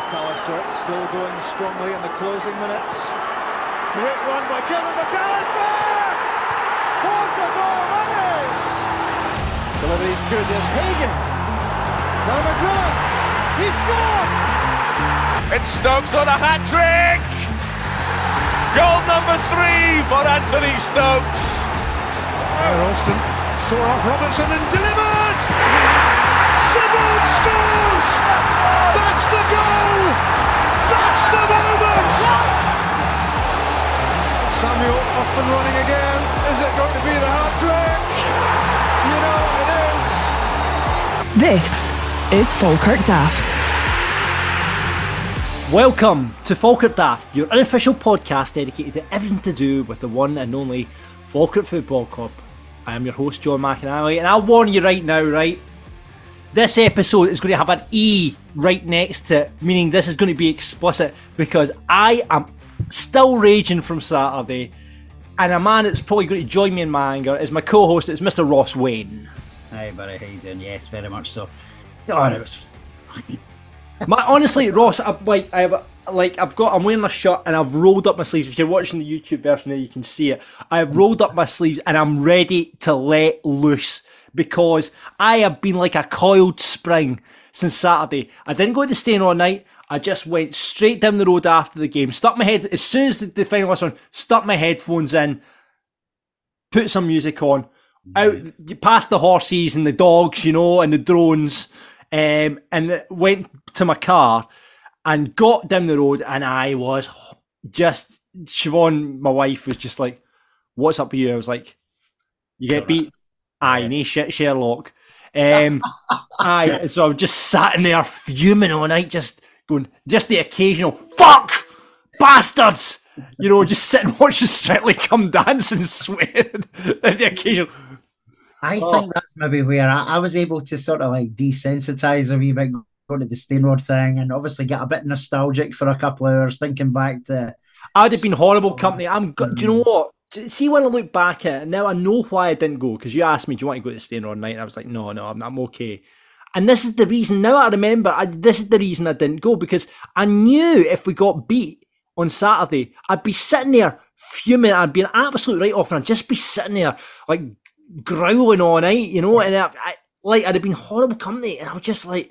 McAllister still going strongly in the closing minutes. Great run by Kevin McAllister! What a goal that is! Delivery's good, there's Hagan. Now McGrillen, he scored! It's Stokes on a hat-trick! Goal number 3 for Anthony Stokes. Ralston saw off Robertson and delivered! Sibbald scores! That's the goal! That's the moment! Samuel off and running again. Is it going to be the hat-trick? You know it is. This is Falkirk Daft. Welcome to Falkirk Daft, your unofficial podcast dedicated to everything to do with the one and only Falkirk Football Club. I am your host, John McInally, and I'll warn you right now, right? This episode is going to have an E right next to it, meaning this is going to be explicit, because I am still raging from Saturday, and a man that's probably going to join me in my anger is my co-host, it's Mr. Ross Wayne. Hi, buddy, how you doing? Yes, very much so. God, it was honestly, Ross, I'm wearing a shirt and I've rolled up my sleeves. If you're watching the YouTube version there, you can see it. I've rolled up my sleeves and I'm ready to let loose because I have been like a coiled spring since Saturday. I didn't go to staying all night. I just went straight down the road after the game. Stuck my head, as soon as the final whistle, stuck my headphones in, put some music on, out past the horses and the dogs, you know, and the drones. And went to my car and got down the road, and I was just, Siobhan, my wife, was just like, what's up with you? I was like, you get beat? Aye, no shit, Sherlock. So I was just sat in there fuming all night, just going, just the occasional, fuck, bastards, you know, just sitting watching Strictly Come Dancing, swearing at the occasional. I think that's maybe where I was able to sort of like desensitize a wee bit, going to the Stainrod thing, and obviously get a bit nostalgic for a couple of hours, thinking back to. I'd have been horrible company. Do you know what? See, when I look back at it now, I know why I didn't go, because you asked me, do you want to go to Stainrod night? And I was like, no, I'm okay. And this is the reason. Now I remember. This is the reason I didn't go, because I knew if we got beat on Saturday, I'd be sitting there fuming. I'd be an absolute write-off, and I'd just be sitting there like growling all night, you know, and I'd have been horrible company, and I was just like,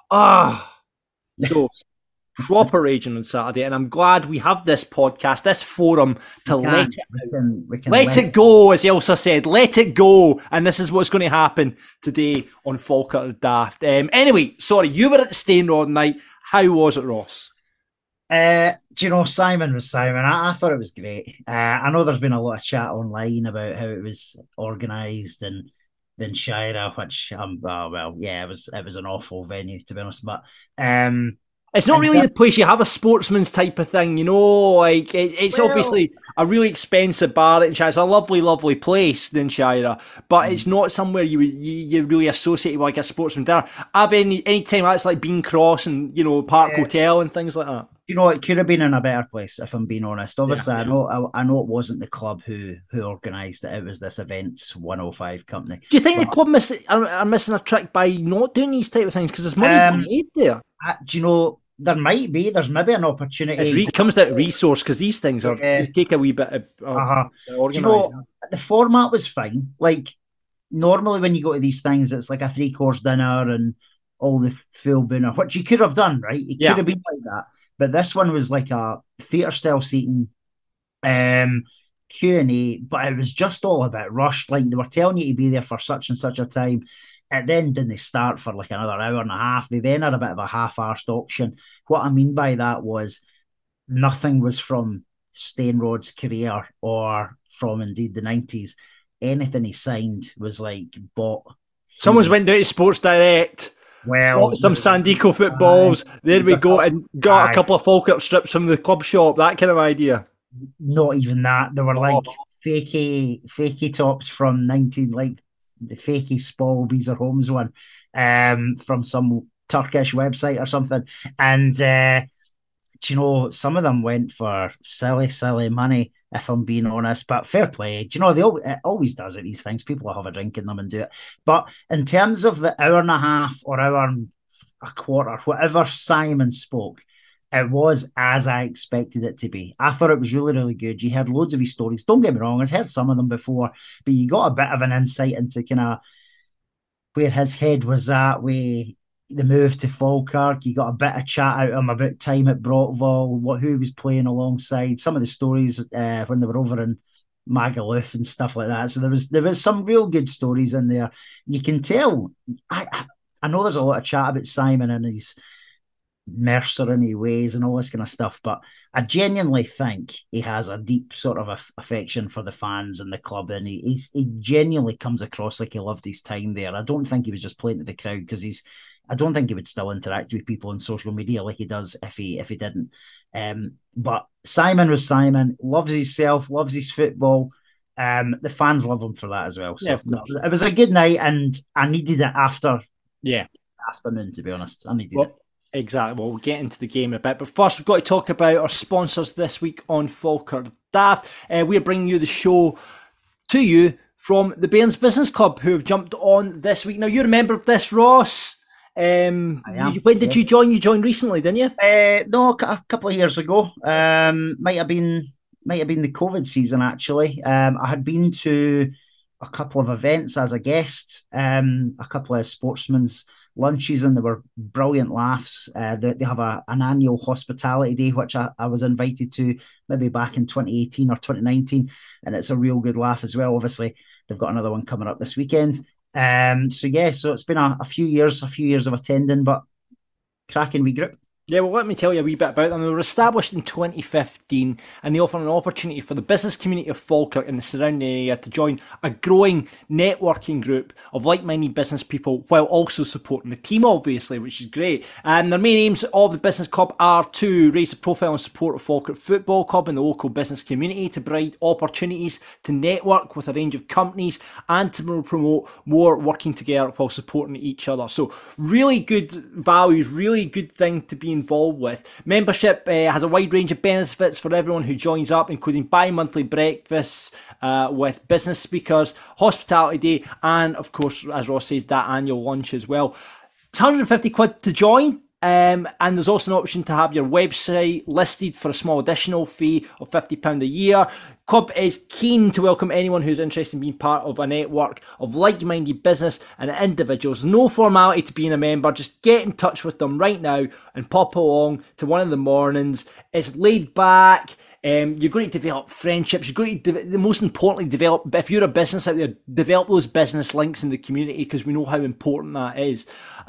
so proper raging on Saturday, and I'm glad we have this podcast, this forum to let it go, as Elsa said, let it go, and this is what's going to happen today on Falkirk Daft. Anyway, sorry, you were at the Stainrod night. How was it, Ross? Do you know, Simon was Simon. I thought it was great. I know there's been a lot of chat online about how it was organised and then Shira, which it was an awful venue, to be honest. But it's not really the place you have a sportsman's type of thing, you know. Like it's obviously a really expensive bar in Shira. It's a lovely, lovely place in Shira, but it's not somewhere you really associate with like a sportsman dinner. I've any time that's like Bean Cross and, you know, Park Hotel and things like that. You know, it could have been in a better place, if I'm being honest. Obviously, I know it wasn't the club who organised it. It was this Events 105 company. Do you think the club are missing a trick by not doing these type of things, because there's money being made there? Do you know, there might be. There's maybe an opportunity. It comes down to resource, because these things they take a wee bit of Do you know, the format was fine. Like, normally when you go to these things, it's like a 3-course dinner and all the full dinner, which you could have done, right? It could have been like that. But this one was like a theatre-style seating, Q&A, but it was just all a bit rushed. Like, they were telling you to be there for such and such a time. And then didn't they start for like another hour and a half? They then had a bit of a half-arsed auction. What I mean by that was nothing was from Stainrod's career or from indeed the 90s. Anything he signed was like bought. Someone's went down to Sports Direct. Well, some Sandico footballs. There we go, and got a couple of Falkirk strips from the club shop. That kind of idea. Not even that. They were like fakey tops from 19, like the fakey Spall Visa Homes one, from some Turkish website or something. And do you know, some of them went for silly money, if I'm being honest, but fair play. Do you know, it always does at these things. People will have a drink in them and do it. But in terms of the hour and a half or hour and a quarter, whatever Simon spoke, It was as I expected it to be. I thought it was really, really good. You heard loads of his stories. Don't get me wrong, I'd heard some of them before, but you got a bit of an insight into kind of where his head was at with the move to Falkirk. You got a bit of chat out of him about time at Brockville, who he was playing alongside, some of the stories when they were over in Magaluf and stuff like that. So there was some real good stories in there. You can tell. I know there's a lot of chat about Simon and his mercenary ways and all this kind of stuff, but I genuinely think he has a deep sort of affection for the fans and the club, and he genuinely comes across like he loved his time there. I don't think he was just playing to the crowd, because I don't think he would still interact with people on social media like he does if he didn't. But Simon was Simon, loves himself, loves his football. The fans love him for that as well. So it was a good night, and I needed it after afternoon, to be honest. I needed it. Exactly. Well, we'll get into the game in a bit. But first, we've got to talk about our sponsors this week on Falkirk Daft. We're bringing you the show to you from the Bairns Business Club, who have jumped on this week. Now, you're a member of this, Ross. When did you join? You joined recently, didn't you? No, a couple of years ago. Might have been the COVID season, actually. I had been to a couple of events as a guest, a couple of sportsmen's lunches, and there were brilliant laughs. They have an annual hospitality day, which I was invited to maybe back in 2018 or 2019, and it's a real good laugh as well. Obviously, they've got another one coming up this weekend. So it's been a few years of attending, but cracking wee group. Yeah, well, let me tell you a wee bit about them. They were established in 2015, and they offer an opportunity for the business community of Falkirk and the surrounding area to join a growing networking group of like-minded business people, while also supporting the team, obviously, which is great. And their main aims of the business club are to raise the profile and support of Falkirk Football Club and the local business community, to provide opportunities to network with a range of companies, and to promote more working together while supporting each other. So really good values, really good thing to be involved with. Membership has a wide range of benefits for everyone who joins up, including bi-monthly breakfasts with business speakers, hospitality day, and of course, as Ross says, that annual lunch as well. It's £150 to join. And there's also an option to have your website listed for a small additional fee of £50 a year. Club is keen to welcome anyone who's interested in being part of a network of like-minded business and individuals. No formality to being a member. Just get in touch with them right now and pop along to one of the mornings. It's laid back. You're going to develop friendships. You're going to, most importantly, develop, if you're a business out there, develop those business links in the community, because we know how important that is.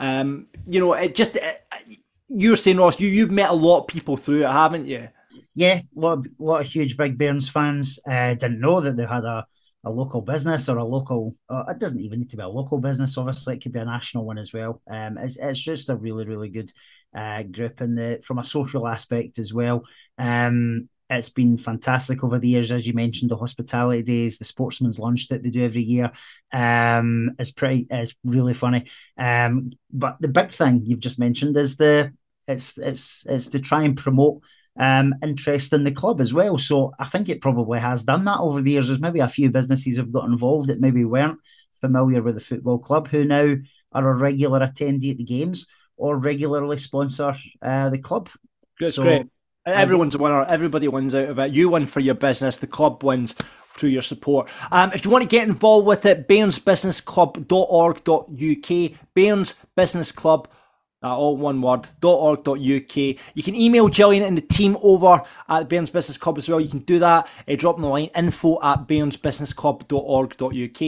You're saying, Ross, you've met a lot of people through it, haven't you? Yeah, a lot of huge Big Bairns fans. Didn't know that they had a local business, or a local. It doesn't even need to be a local business. Obviously, it could be a national one as well. It's just a really, really good group, and from a social aspect as well. It's been fantastic over the years, as you mentioned. The hospitality days, the sportsman's lunch that they do every year, is really funny. But the big thing you've just mentioned is it's to try and promote interest in the club as well. So I think it probably has done that over the years. There's maybe a few businesses have got involved that maybe weren't familiar with the football club, who now are a regular attendee at the games or regularly sponsor the club. That's great. Everyone's a winner. Everybody wins out of it. You win for your business. The club wins through your support. If you want to get involved with it, bairnsbusinessclub.org.uk. Bairns Business Club, all one word, .org.uk. You can email Gillian and the team over at the Bairns Business Club as well. You can do that. Drop them the line, info@bairnsbusinessclub.org.uk,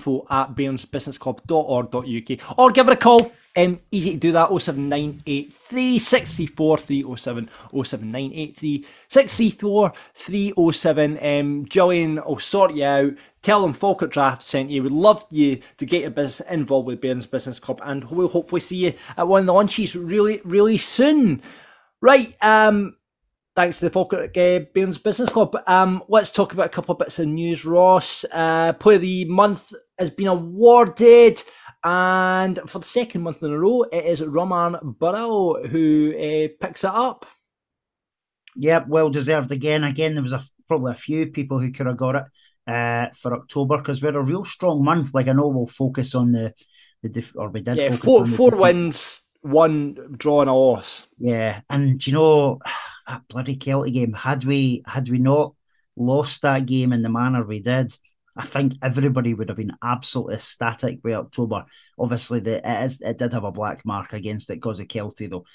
info@bairnsbusinessclub.org.uk, or give it a call. Easy to do that, 07983 634 307, 07983 634 307. Gillian will sort you out. Tell them Falkirk Draft sent you. We'd love you to get your business involved with Bairns Business Club, and we'll hopefully see you at one of the lunches really, really soon. Right, thanks to the Falkirk Bairns Business Club. Let's talk about a couple of bits of news, Ross. Player of the Month has been awarded, and for the second month in a row, it is Roman Burrell who picks it up. Yep, well deserved again. There was probably a few people who could have got it for October, because we had a real strong month. Like, I know we'll focus on we did focus on four wins 1 draw and a loss. Yeah, and you know that bloody Celtic game. Had we not lost that game in the manner we did, I think everybody would have been absolutely ecstatic with October. Obviously, it did have a black mark against it because of Kelty, though.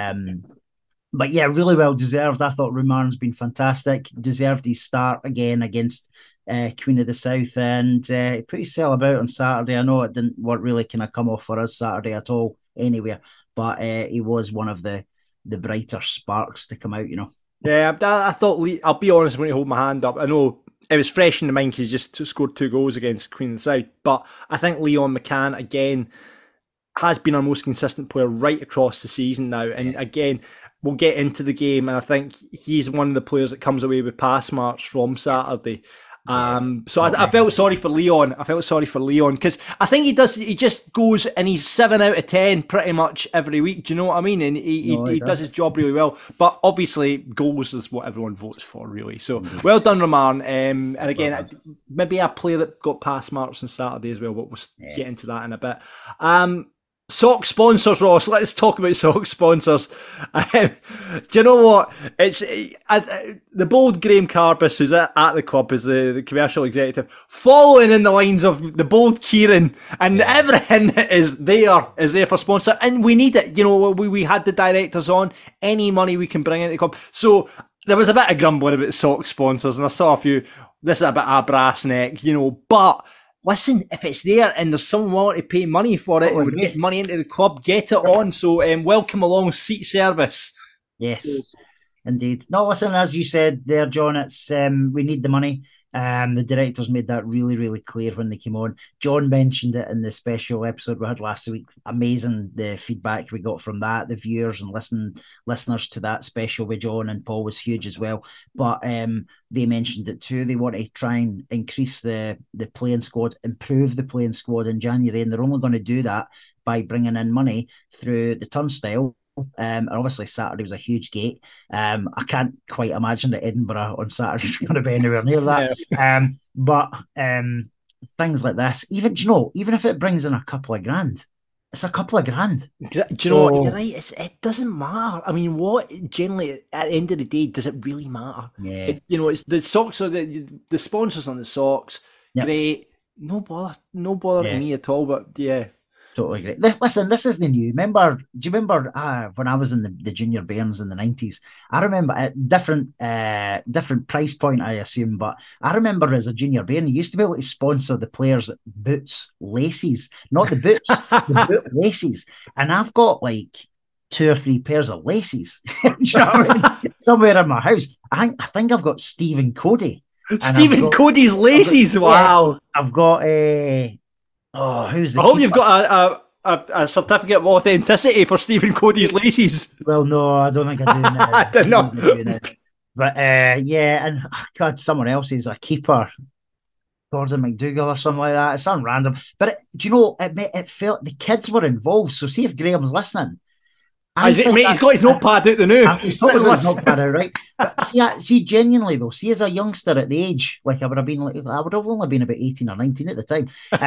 But yeah, really well deserved. I thought Rumarn's been fantastic. Deserved his start again against Queen of the South, and he put his cell about on Saturday. I know it didn't really kind of come off for us Saturday at all anywhere, but he was one of the brighter sparks to come out, you know. Yeah, I thought I'll be honest when you hold my hand up. I know it was fresh in the mind because he just scored 2 goals against Queen of the South, but I think Leon McCann again has been our most consistent player right across the season now, and again, we'll get into the game, and I think he's one of the players that comes away with pass marks from Saturday. So I felt sorry for Leon. Because I think he just goes and he's 7 out of 10 pretty much every week. Do you know what I mean? And he does his job really well. But obviously, goals is what everyone votes for, really. So well done, Roman. And again, maybe a player that got pass marks on Saturday as well, but we'll get into that in a bit. Sock sponsors, Ross. Let's talk about sock sponsors. Do you know what? It's the bold Graham Carbis, who's at the club, is the commercial executive, following in the lines of the bold Kieran, and everything that is there for sponsor, and we need it. You know, we had the directors on. Any money we can bring into the club. So there was a bit of grumbling about sock sponsors, and I saw a few. This is a bit of a brass neck, you know, but. Listen, if it's there and there's someone willing to pay money for it and would get money into the club, get it on. So welcome along, seat service. Yes, indeed. No, listen, as you said there, John, it's we need the money. The directors made that really, really clear when they came on. John mentioned it in the special episode we had last week. Amazing the feedback we got from that. The viewers and listeners to that special with John and Paul was huge as well. But they mentioned it too. They want to try and increase the playing squad, improve the playing squad in January, and they're only going to do that by bringing in money through the turnstile. And obviously Saturday was a huge gate. I can't quite imagine that Edinburgh on Saturday is going to be anywhere near that. But things like this, even if it brings in a couple of grand, it's a couple of grand. Do you know what? You're right. It doesn't matter. I mean, what generally at the end of the day does it really matter? Yeah. It's the socks or the sponsors on the socks. Yep. Great. No bother to me at all. But yeah. Totally great. Listen, this isn't new. Do you remember when I was in the junior Bairns in the 90s? I remember at different price point, I assume, but I remember as a junior Bairn, you used to be able to sponsor the players' boots laces, not the boots, the boot laces. And I've got like 2 or 3 pairs of laces. Do you know what I mean? Somewhere in my house. I think I've got Stephen Cody. Cody's laces. Wow. I've got a. Oh, who's the I hope you've got a certificate of authenticity for Stephen Cody's laces. Well, no, I don't think I do now. I don't know. But yeah, and God, someone else is a keeper. Gordon McDougall or something like that. It's something random. But do you know, it felt the kids were involved. So see if Graham's listening. He's got his notepad out the new. He's got his notepad out, right? But see, genuinely though, see as a youngster at the age, like I would have only been about 18 or 19 at the time.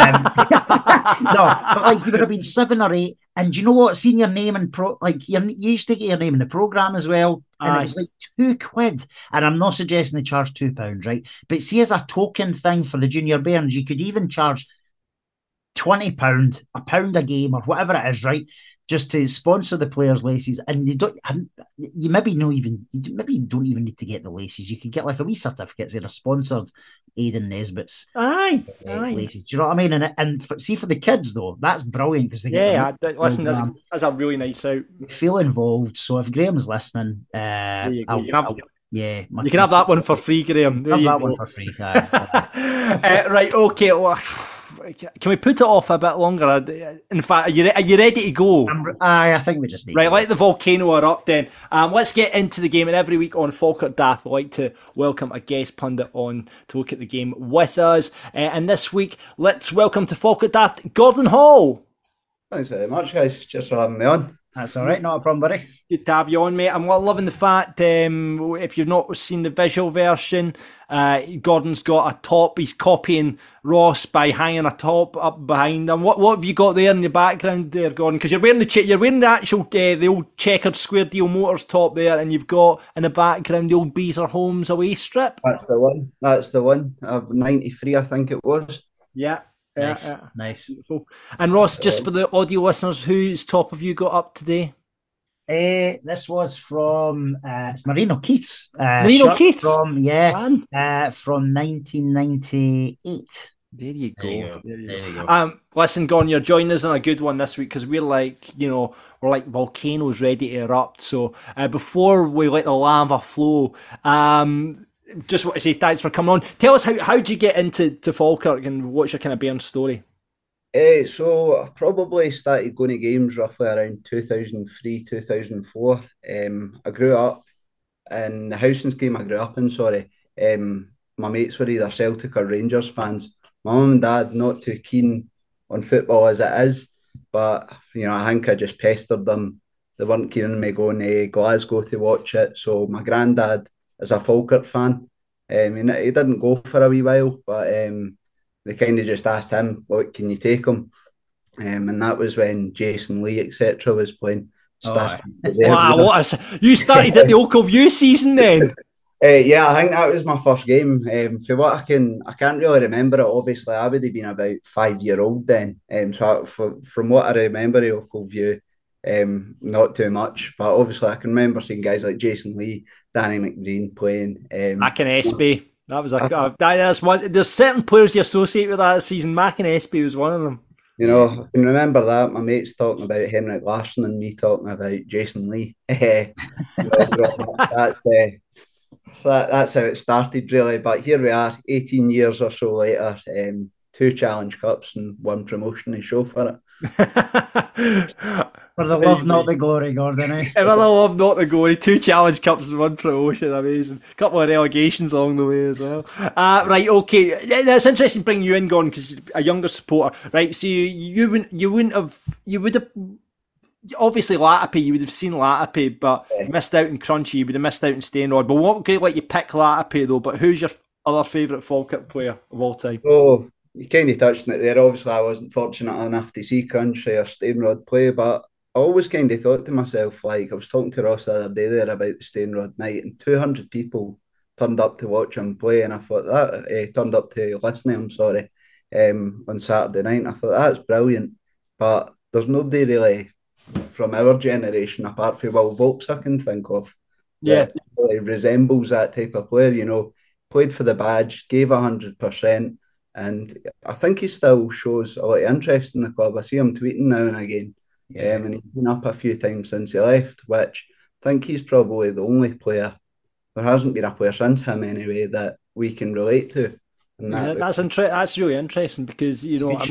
No, but like you would have been 7 or 8. And do you know what? Seeing your name and you used to get your name in the programme as well. And it was like £2. And I'm not suggesting they charge £2, right? But see, as a token thing for the junior Bairns, you could even charge £20, £1 a game or whatever it is, right? Just to sponsor the players' laces, and you maybe don't even need to get the laces. You could get like a wee certificate that are sponsored Aidan Nesbitt's laces. Do you know what I mean? And see for the kids though, that's brilliant because they listen, that's a really nice out. Feel involved. So if Graham's listening, you can you have that one for free, Graham. Have that one for free. Right, okay. Well, can we put it off a bit longer? In fact, are you ready to go? I think we just need right, let the volcano erupt then. Let's get into the game. And every week on Falkirk Daft, we like to welcome a guest pundit on to look at the game with us. And this week, let's welcome to Falkirk Daft, Gordon Hall. Thanks very much, guys. Just for having me on. That's all right, not a problem, buddy. Good to have you on, mate. I'm loving the fact, if you've not seen the visual version, Gordon's got a top. He's copying Ross by hanging a top up behind him. What have you got there in the background there, Gordon? Because you're wearing the actual the old checkered square deal Motors top there, and you've got in the background the old Beezer Homes away strip. That's the one. That's the one. 93, I think it was. Yeah. Nice. Beautiful. And Ross, just for the audio listeners, whose top have you got up today? This was from it's Marino Keith's. Marino Keith's? From 1998. There you go. There you go. Listen, Gordon, you're joining us on a good one this week because we're like volcanoes ready to erupt. So before we let the lava flow, just want to say thanks for coming on. Tell us how did you get into Falkirk and what's your kind of Bairn story? So I probably started going to games roughly around 2003, 2004. I grew up in the housing scheme I grew up in, my mates were either Celtic or Rangers fans. My mum and dad not too keen on football as it is, but I think I just pestered them. They weren't keen on me going to Glasgow to watch it. So my granddad is a Falkirk fan. He didn't go for a wee while, but they kind of just asked him, "What can you take him?" And that was when Jason Lee, etc., was playing. Wow! You started at the Oakville View season then. Yeah, I think that was my first game. For what I can't really remember it. Obviously, I would have been about 5-year-old then. From what I remember of Oakville View, not too much, but obviously I can remember seeing guys like Jason Lee, Danny McBreen playing. Mac and Espy. That was that's one. There's certain players you associate with that season. Mac and Espy was one of them. I can remember that. My mates talking about Henrik Larsson and me talking about Jason Lee. That's how it started, really. But here we are, 18 years or so later, 2 Challenge Cups and 1 promotion to show for it. For the love, not the glory, Gordon. For the love, not the glory. 2 Challenge Cups and 1 promotion. Amazing. A couple of relegations along the way as well. Right, okay. It's interesting bringing you in, Gordon, because you're a younger supporter. Right, so you would have obviously Latapi, you would have seen Latapi, but missed out in Crunchy, you would have missed out in Stainrod. But what could let you pick Latapi though? But who's your other favourite Falkirk player of all time? Oh, you kind of touched on it there. Obviously, I wasn't fortunate enough to see Crunchy or Stainrod play, but I always kind of thought to myself, like, I was talking to Ross the other day there about the Stainrod night, and 200 people turned up to watch him play, and I thought that turned up to listen to him, on Saturday night, and I thought that's brilliant. But there's nobody really from our generation, apart from Will Vokes, I can think of, that really resembles that type of player. Played for the badge, gave 100%, and I think he still shows a lot of interest in the club. I see him tweeting now and again, and he's been up a few times since he left, which I think he's probably the only player. There hasn't been a player since him anyway that we can relate to. That's really interesting because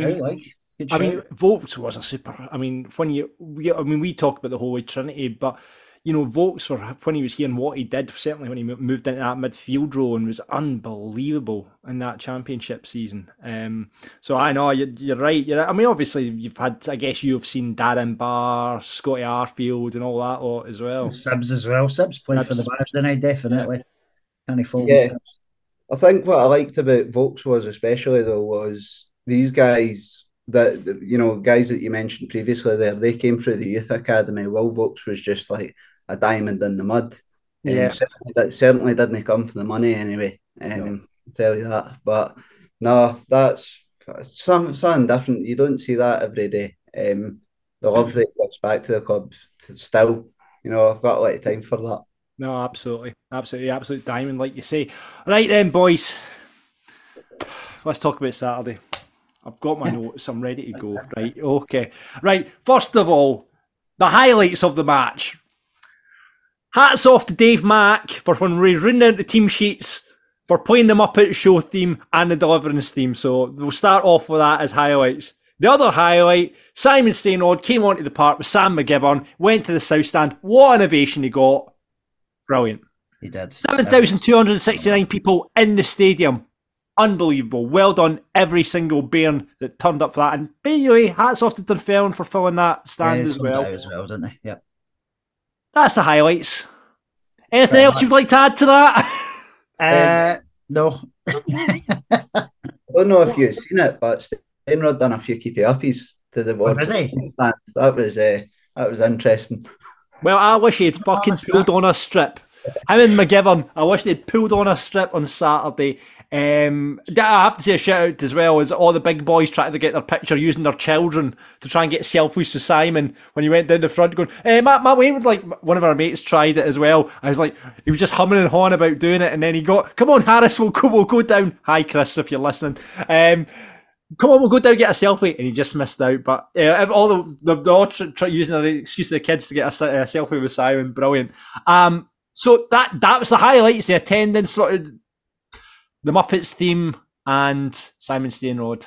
Vokes was a super. We talk about the Holy Trinity, but Vokes, when he was here and what he did, certainly when he moved into that midfield role, and was unbelievable in that championship season. So I know you're right. Obviously you've had. I guess you've seen Darren Barr, Scotty Arfield, and all that lot as well. And Sibs as well. Sibs played for the badge, didn't he? Definitely. Can he fault Sibs? I think what I liked about Vokes was these guys. Guys that you mentioned previously there, they came through the youth academy. Will Vokes was just like a diamond in the mud. Certainly didn't come for the money anyway. I'll tell you that. But no, that's something different. You don't see that every day. The love that gives back to the club still. I've got a lot of time for that. No, absolutely, absolute diamond, like you say. Right then, boys. Let's talk about Saturday. I've got my notes. I'm ready to go. Right. Okay. Right. First of all, the highlights of the match. Hats off to Dave Mack for when we were reading out the team sheets for playing them up at show theme and the deliverance theme. So we'll start off with that as highlights. The other highlight, Simon Stainrod came onto the park with Sam McGivern, went to the south stand. What an ovation he got. Brilliant. He did. 7,269 people in the stadium. unbelievable. Well done, every single bairn that turned up for that. And by the way, hats off to Dunfermline for filling that stand as well. Didn't they? Yep. That's the highlights. Anything else you'd like to add to that? No. I don't know if you've seen it, but Steinrod done a few keepy-uppies to the board. That was interesting. Well, I wish he had fucking pulled on a strip. Him and McGivern, I wish they'd pulled on a strip on Saturday. I have to say a shout out as well, as all the big boys trying to get their picture using their children to try and get selfies to Simon when he went down the front going, Matt Wayne, like one of our mates tried it as well. I was like, he was just humming and hawing about doing it, and then he got, come on Harris, we'll go down. Hi Chris, if you're listening. Come on, we'll go down and get a selfie, and he just missed out. But all the all using the excuse of the kids to get a selfie with Simon, brilliant. So that was the highlights, the attendance, sort of the Muppets theme, and Simon Steinrod.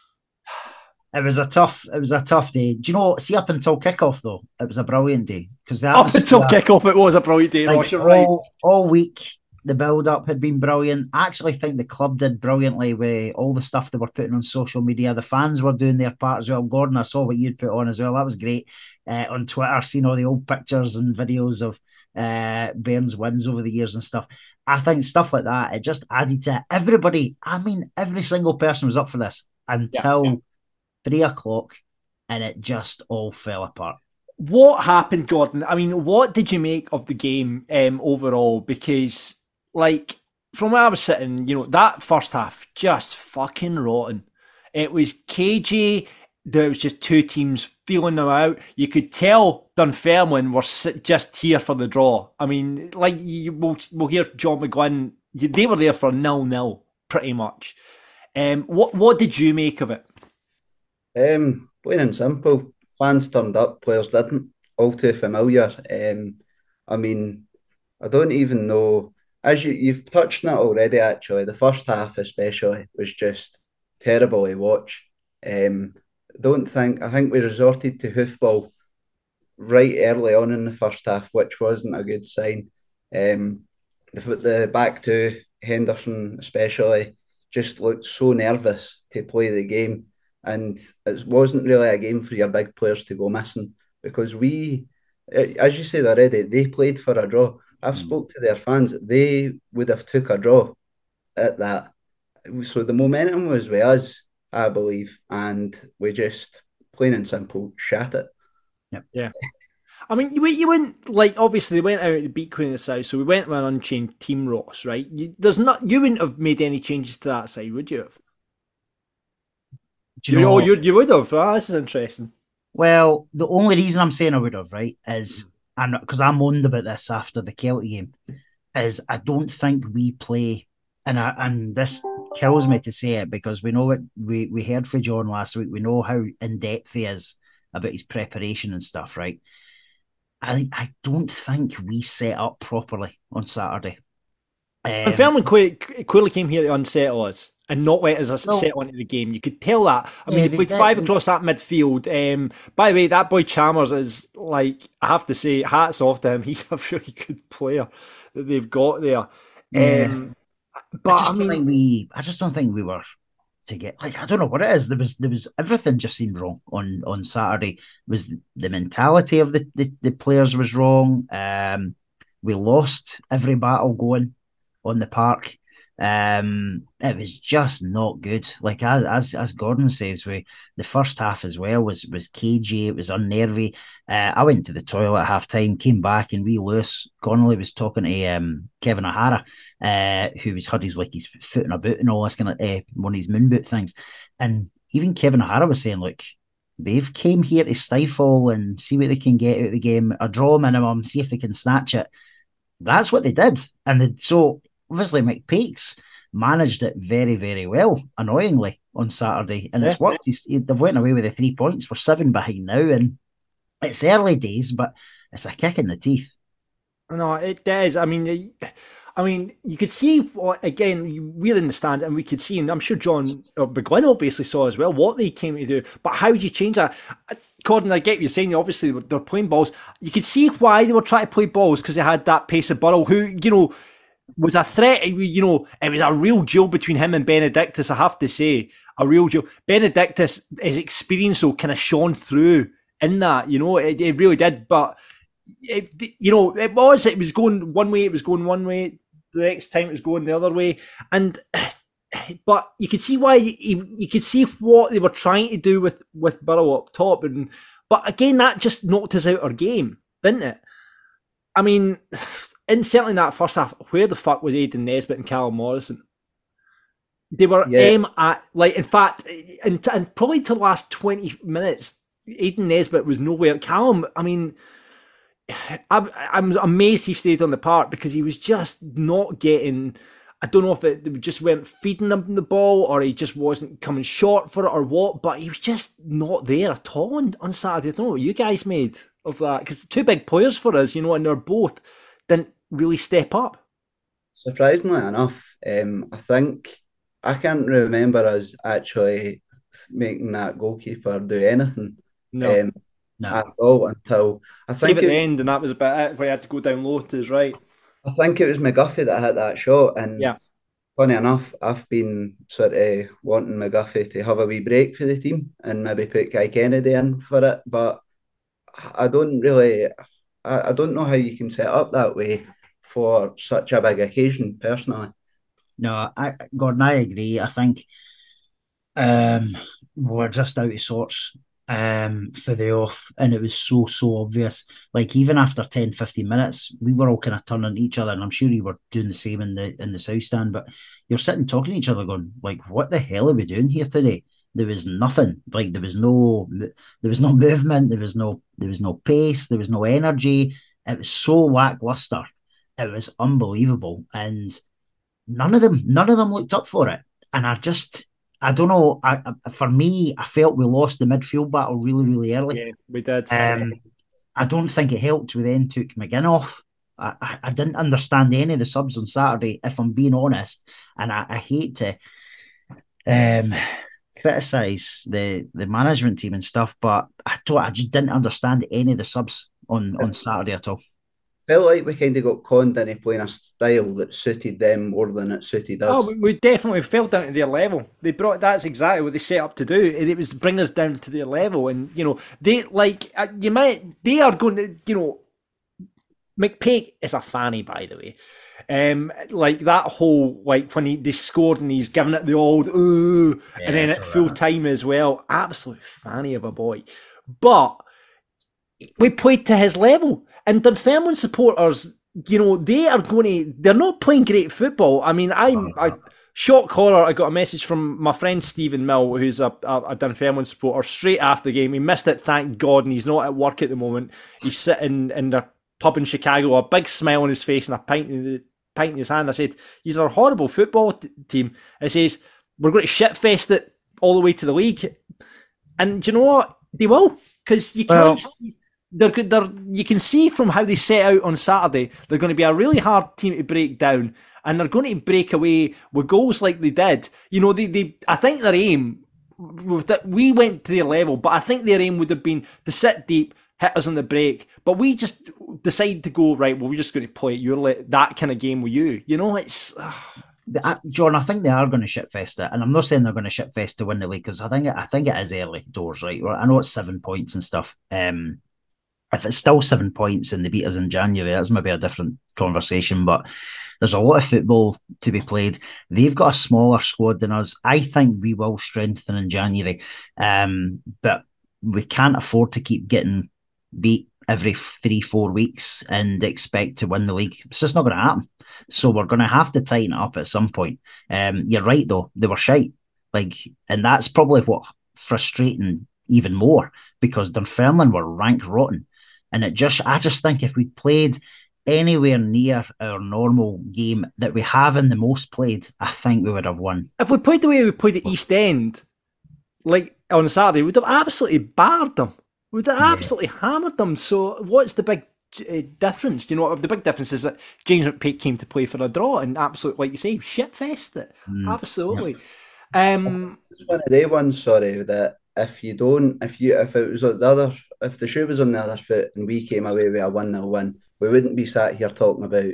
It was a tough day. Do you know? See, up until kickoff though, it was a brilliant day because up until kickoff, it was a brilliant day. Like, right. All week, the build-up had been brilliant. I actually think the club did brilliantly with all the stuff they were putting on social media. The fans were doing their part as well. Gordon, I saw what you'd put on as well. That was great. On Twitter, seeing all the old pictures and videos of Bairns wins over the years and stuff. I think stuff like that, it just added to everybody. I mean, every single person was up for this until 3 o'clock, and it just all fell apart. What happened, Gordon? I mean, what did you make of the game overall? Because, like, from where I was sitting, that first half, just fucking rotten. It was cagey. There was just two teams feeling them out. You could tell Dunfermline were just here for the draw. I mean, like, we'll hear John McGlynn. They were there for 0-0, pretty much. What did you make of it? Plain and simple. Fans turned up, players didn't. All too familiar. I mean, I don't even know. As you've touched on it already, actually, the first half especially was just terrible to watch. I think we resorted to hoofball right early on in the first half, which wasn't a good sign. The back two, Henderson especially, just looked so nervous to play the game. And it wasn't really a game for your big players to go missing because we, as you said already, they played for a draw. I've spoke to their fans. They would have took a draw at that. So the momentum was with us, I believe, and we just, plain and simple, shat it. Yep. Yeah. I mean, you went, like, obviously they went out to beat Queen of the South, so we went with an unchanged team, Ross, right? You wouldn't have made any changes to that side, would you have? You would have. This is interesting. Well, the only reason I'm saying I would have, right, is, and because I moaned about this after the Kelty game, is I don't think we play, and this kills me to say it because we know what we heard from John last week. We know how in depth he is about his preparation and stuff, right? I don't think we set up properly on Saturday. And Fairman clearly came here to unsettle us and not let us settle into the game. You could tell that. I mean, he played 5 across that midfield. By the way, that boy Chalmers is, like, I have to say, hats off to him. He's a really good player that they've got there. But I just don't think we were to get, like, I don't know what it is. There was everything just seemed wrong on Saturday. Was the mentality of the players was wrong. We lost every battle going on the park. It was just not good. Like as Gordon says, the first half as well was cagey. It was unnervy. I went to the toilet at half time, came back, and wee Lewis Connolly was talking to Kevin O'Hara, who had his foot in a boot and all this kind of one of his moon boot things. And even Kevin O'Hara was saying, look, they've came here to stifle and see what they can get out of the game, a draw minimum, see if they can snatch it. That's what they did. So obviously Mike Pakes managed it very, very well, annoyingly, on Saturday. And it's worked. They've went away with the 3 points. We're 7 behind now, and it's early days, but it's a kick in the teeth. No, it does. I mean, you could see, again, we're in the stand, and we could see, and I'm sure John or McGlynn obviously saw as well, what they came to do. But how do you change that? Gordon, I get what you're saying. Obviously, they're playing balls. You could see why they were trying to play balls, because they had that pace of Burrell, who, was a threat. You know, it was a real duel between him and Benedictus, I have to say. A real duel. Benedictus, his experience, though, kind of shone through in that, you know, it really did. But, it was going one way, the next time it was going the other way. But you could see why, you could see what they were trying to do with Burrow up top. But again, that just knocked us out our game, didn't it? I mean, and certainly in that first half, where the fuck was Aidan Nesbitt and Callum Morrison? They were in fact, and probably to the last 20 minutes, Aidan Nesbitt was nowhere. Callum, I mean, I'm amazed he stayed on the park because he was just not getting. I don't know if they just weren't feeding him the ball or he just wasn't coming short for it or what, but he was just not there at all on Saturday. I don't know what you guys made of that, because two big players for us, you know, and they're both didn't really step up. Surprisingly enough, I think I can't remember us actually making that goalkeeper do anything at all until I think at the end, and that was about it, where he had to go down low to his right. I think it was McGuffey that hit that shot, and funny enough, I've been sort of wanting McGuffey to have a wee break for the team and maybe put Guy Kennedy in for it, but I don't know how you can set up that way for such a big occasion, personally. No, Gordon, I agree. I think we're just out of sorts for the off, and it was so obvious. Like, even after 10, 15 minutes, we were all kind of turning to each other, and I'm sure you were doing the same in the South Stand, but you're sitting talking to each other going, like, what the hell are we doing here today? There was nothing. Like, there was no movement, there was no pace, there was no energy. It was so lackluster. It was unbelievable, and none of them looked up for it. And I don't know. For me, I felt we lost the midfield battle really, really early. Yeah, we did. I don't think it helped. We then took McGinn off. I didn't understand any of the subs on Saturday, if I'm being honest. And I hate to criticise the management team and stuff, but I just didn't understand any of the subs on Saturday at all. Felt like we kind of got conned into playing a style that suited them more than it suited us. Oh, we definitely fell down to their level. That's exactly what they set up to do, and it was bring us down to their level. And you know, they are going to, you know, McPake is a fanny, by the way. Like that whole, like when they scored and he's giving it the old ooh, and then at full time as well. Absolute fanny of a boy, but we played to his level. And Dunfermline supporters, you know, they're not playing great football. I mean, I shock horror, I got a message from my friend Stephen Mill, who's a Dunfermline supporter, straight after the game. He missed it, thank God, and he's not at work at the moment. He's sitting in the pub in Chicago, a big smile on his face and a pint in his hand. I said, "He's a horrible football team." I says, "We're going to shitfest it all the way to the league." And do you know what? They will, because you can't... you can see from how they set out on Saturday, they're going to be a really hard team to break down, and they're going to break away with goals like they did. You know, I think their aim, we went to their level, but I think their aim would have been to sit deep, hit us on the break. But we just decided to go, right, well, we're just going to play that kind of game with you. You know, it's... John, I think they are going to shitfest it, and I'm not saying they're going to shitfest to win the league, because I think it is early doors, right? I know it's 7 points and stuff. If it's still 7 points and they beat us in January, that's maybe a different conversation, but there's a lot of football to be played. They've got a smaller squad than us. I think we will strengthen in January, but we can't afford to keep getting beat every 3-4 weeks and expect to win the league. It's just not going to happen. So we're going to have to tighten it up at some point. You're right, though. They were shite. And that's probably what frustrating even more, because Dunfermline were rank rotten. And I just think if we played anywhere near our normal game that we have in the most played, I think we would have won. If we played the way we played at East End, like on Saturday, we'd have absolutely barred them. We'd have absolutely hammered them. So what's the big difference? You know, the big difference is that James McPake came to play for a draw and absolutely, like you say, shit-fest it. Absolutely. It's one of the ones, sorry, that if it was if the shoe was on the other foot and we came away with a 1-0 win, we wouldn't be sat here talking about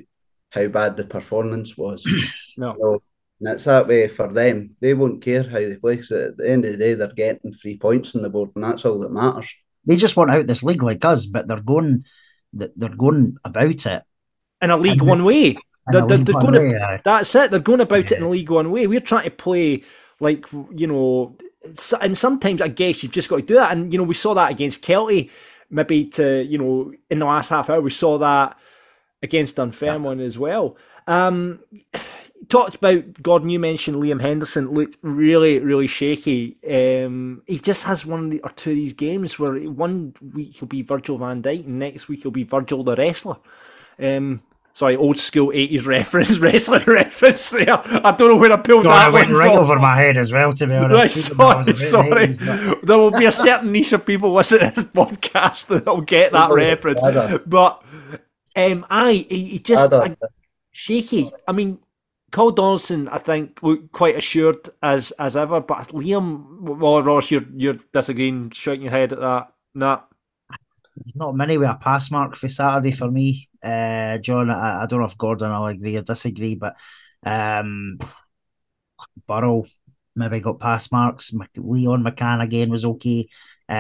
how bad the performance was. No. So, and it's that way for them. They won't care how they play, because at the end of the day, they're getting 3 points on the board, and that's all that matters. They just want out this league like us, but they're going about it in a League One way. They're going to, that's it. They're going about it in a League One way. We're trying to play like, you know, and sometimes I guess you've just got to do that. And, you know, we saw that against Kelty, maybe to, you know, in the last half hour, we saw that against Dunfermline as well. Talked about, Gordon, you mentioned Liam Henderson looked really, really shaky. He just has one or two of these games where one week he'll be Virgil van Dijk and next week he'll be Virgil the wrestler. Sorry, old school 80s wrestling reference there. I don't know where I pulled that one. It went right over my head as well, to be honest. Right, sorry. There will be a certain niche of people listening to this podcast that will get that reference. But, he just shaky. I mean, Cole Donaldson, I think, looked quite assured as ever, but Liam, well, Ross, you're disagreeing, shaking your head at that. Nah. Not many with a pass mark for Saturday for me, John. I don't know if Gordon will agree or disagree, but Burrow maybe got pass marks. Leon McCann again was okay.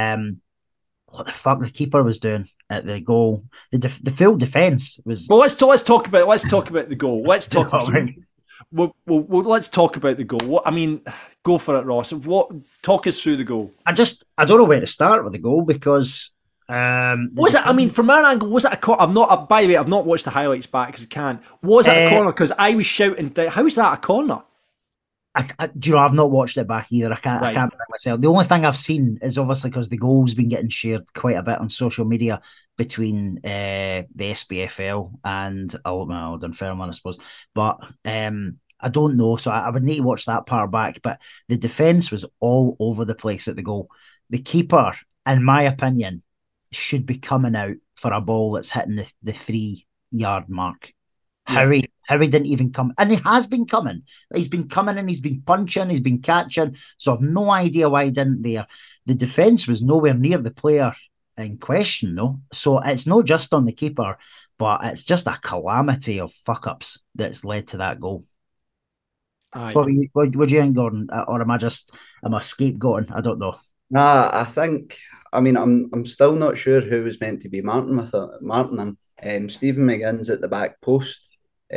What the fuck the keeper was doing at the goal? The full defence was. Well, let's talk about the goal. Let's talk. Well, let's talk about the goal. I mean, go for it, Ross. Talk us through the goal. I don't know where to start with the goal because. Was it? I mean, from our angle, was it a corner? By the way, I've not watched the highlights back because I can't. Was it a corner? Because I was shouting. How is that a corner? Do you know? I've not watched it back either. I can't bring myself. The only thing I've seen is obviously because the goal's been getting shared quite a bit on social media between the SPFL and Dunfermline, I suppose. But I don't know, so I would need to watch that part back. But the defence was all over the place at the goal. The keeper, in my opinion, should be coming out for a ball that's hitting the 3-yard mark. Yeah. Howie didn't even come, and he has been coming. He's been coming and he's been punching, he's been catching. So I've no idea why he didn't there. The defence was nowhere near the player in question, though. So it's not just on the keeper, but it's just a calamity of fuck-ups that's led to that goal. What do you think, Gordon? Or am I scapegoating? I don't know. Nah, I think. I mean, I'm still not sure who was meant to be Martin him. Stephen McGinn's at the back post.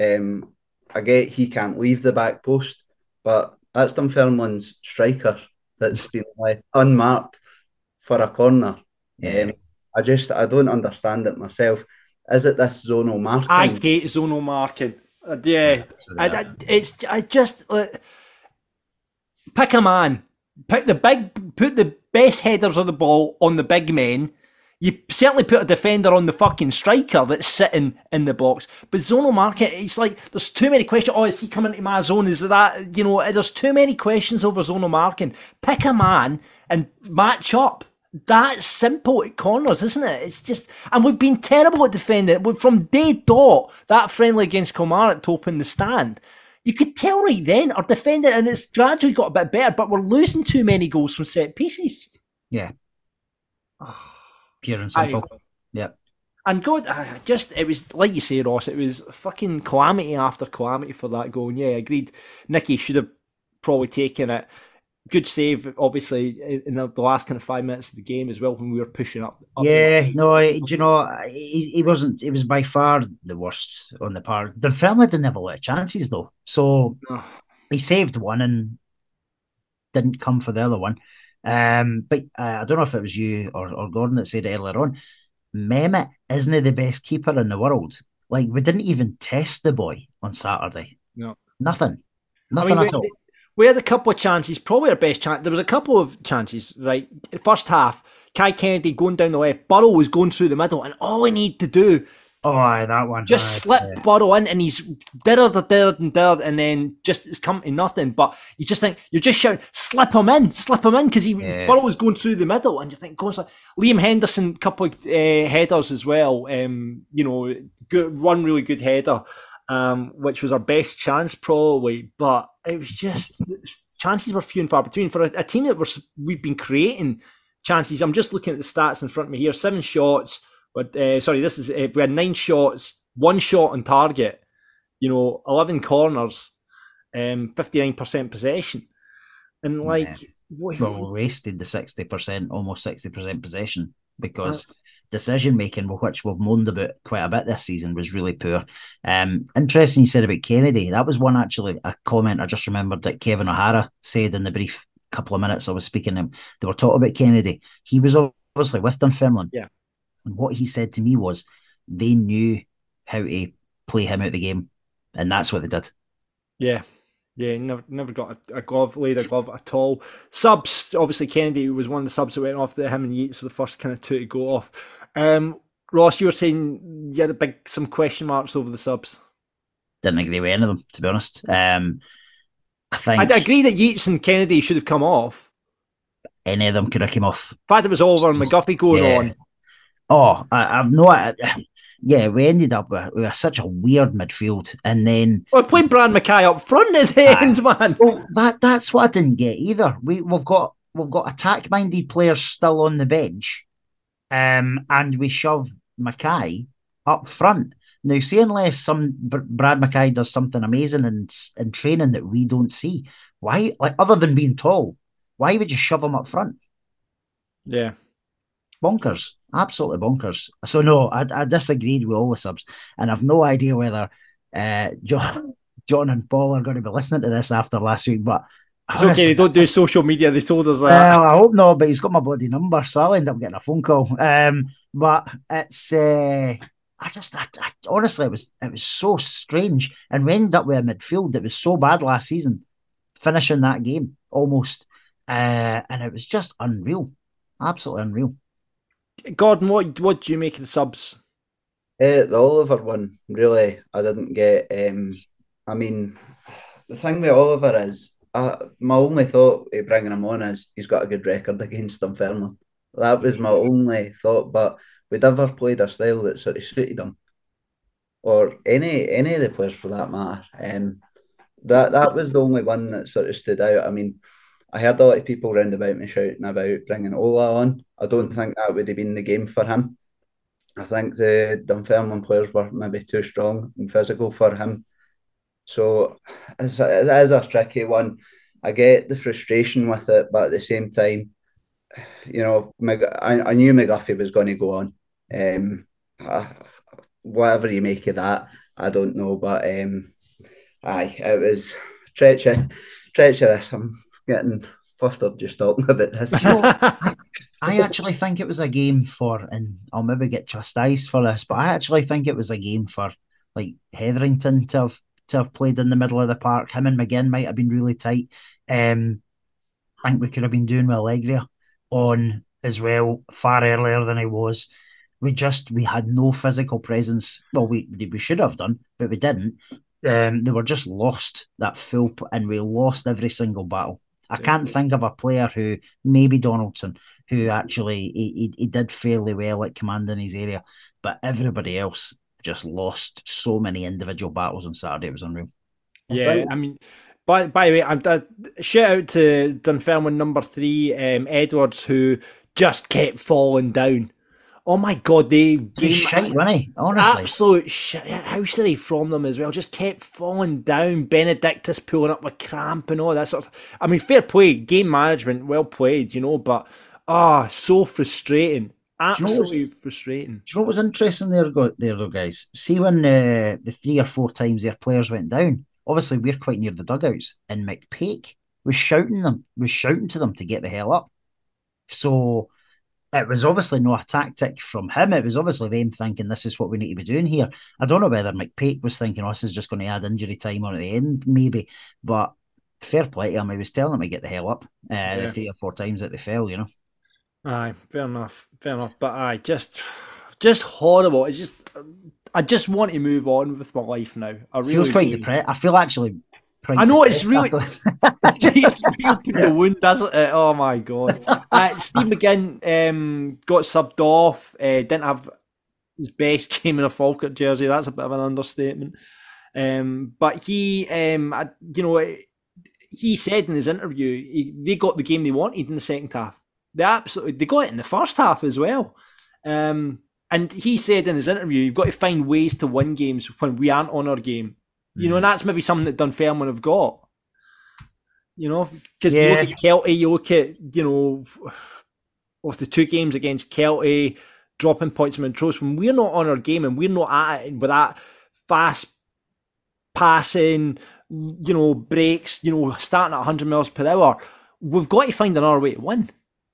I get he can't leave the back post, but that's Dunfermline's striker that's been left unmarked for a corner. Yeah. I don't understand it myself. Is it this zonal marking? I hate zonal marking. Yeah, I just pick a man. Put the best headers of the ball on the big men. You certainly put a defender on the fucking striker that's sitting in the box. But zonal market, it's like there's too many questions. Oh, is he coming into my zone? Is that, you know, there's too many questions over zonal marking. Pick a man and match up. That's simple at corners, isn't it? It's just, and we've been terrible at defending. From day dot, that friendly against Kilmarnock to open the stand. You could tell right then our defending, and it's gradually got a bit better, but we're losing too many goals from set pieces. Yeah. Pure and simple. Yeah. And God, it was, like you say, Ross, it was fucking calamity after calamity for that goal. And yeah, agreed. Nicky should have probably taken it. Good save, obviously, in the last kind of 5 minutes of the game as well when we were pushing up. Yeah, no, do you know, he wasn't, it was by far the worst on the part. Dunfermline didn't have a lot of chances, though. So he saved one and didn't come for the other one. But I don't know if it was you or Gordon that said it earlier on. Mehmet isn't the best keeper in the world. Like, we didn't even test the boy on Saturday. No. Nothing at all. We had a couple of chances, probably our best chance. There was a couple of chances, right? First half, Kai Kennedy going down the left, Burrow was going through the middle, and all we need to do that one. Just slip Burrow in, and he's dithered, and then just it's come to nothing. But you just think, you're just shouting, slip him in, because Burrow was going through the middle, and you think, Liam Henderson, couple of headers as well. You know, one really good header. Which was our best chance probably, but it was just chances were few and far between for a team that we've been creating chances. I'm just looking at the stats in front of me here: 7 shots, but we had 9 shots, 1 shot on target, 11 corners, 59% possession. And like, we wasted the 60%, almost 60% possession, because decision making, which we've moaned about quite a bit this season, was really poor. Interesting you said about Kennedy. That was one, actually, a comment I just remembered that Kevin O'Hara said in the brief couple of minutes I was speaking to him. They were talking about Kennedy. He was obviously with Dunfermline. Yeah. And what he said to me was they knew how to play him out the game, and that's what they did. Yeah. Yeah, never got laid a glove at all. Subs, obviously Kennedy was one of the subs that went off. Him and Yeats were the first kind of two to go off. Ross, you were saying you had some question marks over the subs. Didn't agree with any of them, to be honest. I agree that Yeats and Kennedy should have come off. Any of them could have come off. In fact, it was Oliver and McGuffey going on. Oh, I've no... Yeah, we ended up with such a weird midfield, and then we played Brad Mackay up front at the end, man. Well, that's what I didn't get either. We've got attack-minded players still on the bench, and we shove Mackay up front. Now, say unless Brad Mackay does something amazing in training that we don't see, why? Like, other than being tall, why would you shove him up front? Yeah. Bonkers, absolutely bonkers. So no, I disagreed with all the subs, and I've no idea whether John and Paul are going to be listening to this after last week. But it's okay, they don't do social media. They told us that. Well, I hope not, but he's got my bloody number, so I'll end up getting a phone call. But it's honestly, it was so strange, and we ended up with a midfield that was so bad last season, finishing that game almost, and it was just unreal, absolutely unreal. Gordon, what do you make of the subs? The Oliver one, really, I didn't get. I mean, the thing with Oliver is, my only thought of bringing him on is he's got a good record against Dunfermline. That was my only thought, but we never played a style that sort of suited him, or any of the players for that matter. That was the only one that sort of stood out. I mean, I heard a lot of people round about me shouting about bringing Ola on. I don't think that would have been the game for him. I think the Dunfermline players were maybe too strong and physical for him. So it is a tricky one. I get the frustration with it, but at the same time, I knew McGuffey was going to go on. Whatever you make of that, I don't know. But it was treacherous. I'm getting flustered just talking about this. I actually think it was a game for, and I'll maybe get chastised for this, but I actually think it was a game for like Hetherington to have played in the middle of the park. Him and McGinn might have been really tight. I think we could have been doing with Allegria on as well far earlier than he was. We had no physical presence. Well, we should have done, but we didn't. They were just lost that full, and we lost every single battle. I can't think of a player who, maybe Donaldson, who actually he did fairly well at commanding his area, but everybody else just lost so many individual battles on Saturday. It was unreal. Yeah, I mean, by the way, I'm shout out to Dunfermline number 3, Edwards, who just kept falling down. Oh my God, he's shite, wasn't he? Honestly, absolute shit. How silly from them as well. Just kept falling down. Benedictus pulling up with cramp and all that sort of. I mean, fair play, game management, well played, but so frustrating. Absolutely frustrating. Do you know what was interesting there though, guys? See when the 3 or 4 times their players went down. Obviously, we're quite near the dugouts, and McPake was shouting to them to get the hell up. So it was obviously not a tactic from him. It was obviously them thinking this is what we need to be doing here. I don't know whether McPake was thinking, this is just going to add injury time on at the end, maybe. But fair play to him. He was telling them to get the hell up the 3 or 4 times that they fell, Aye, fair enough. But just horrible. It's just, I just want to move on with my life now. I really feels quite depressed. I feel actually. I know it's really it's real to the wound, doesn't it? Oh my God! Steve McGinn got subbed off. Didn't have his best game in a Falkirk jersey. That's a bit of an understatement. But he, he said in his interview they got the game they wanted in the second half. They got it in the first half as well. And he said in his interview, you've got to find ways to win games when we aren't on our game. You know, and that's maybe something that Dunfermline have got. You know, because you look at Kelty, you look at, you know, of the 2 games against Kelty, dropping points from Montrose, when we're not on our game and we're not at it with that fast passing, you know, breaks, you know, starting at 100 miles per hour, we've got to find another way to win.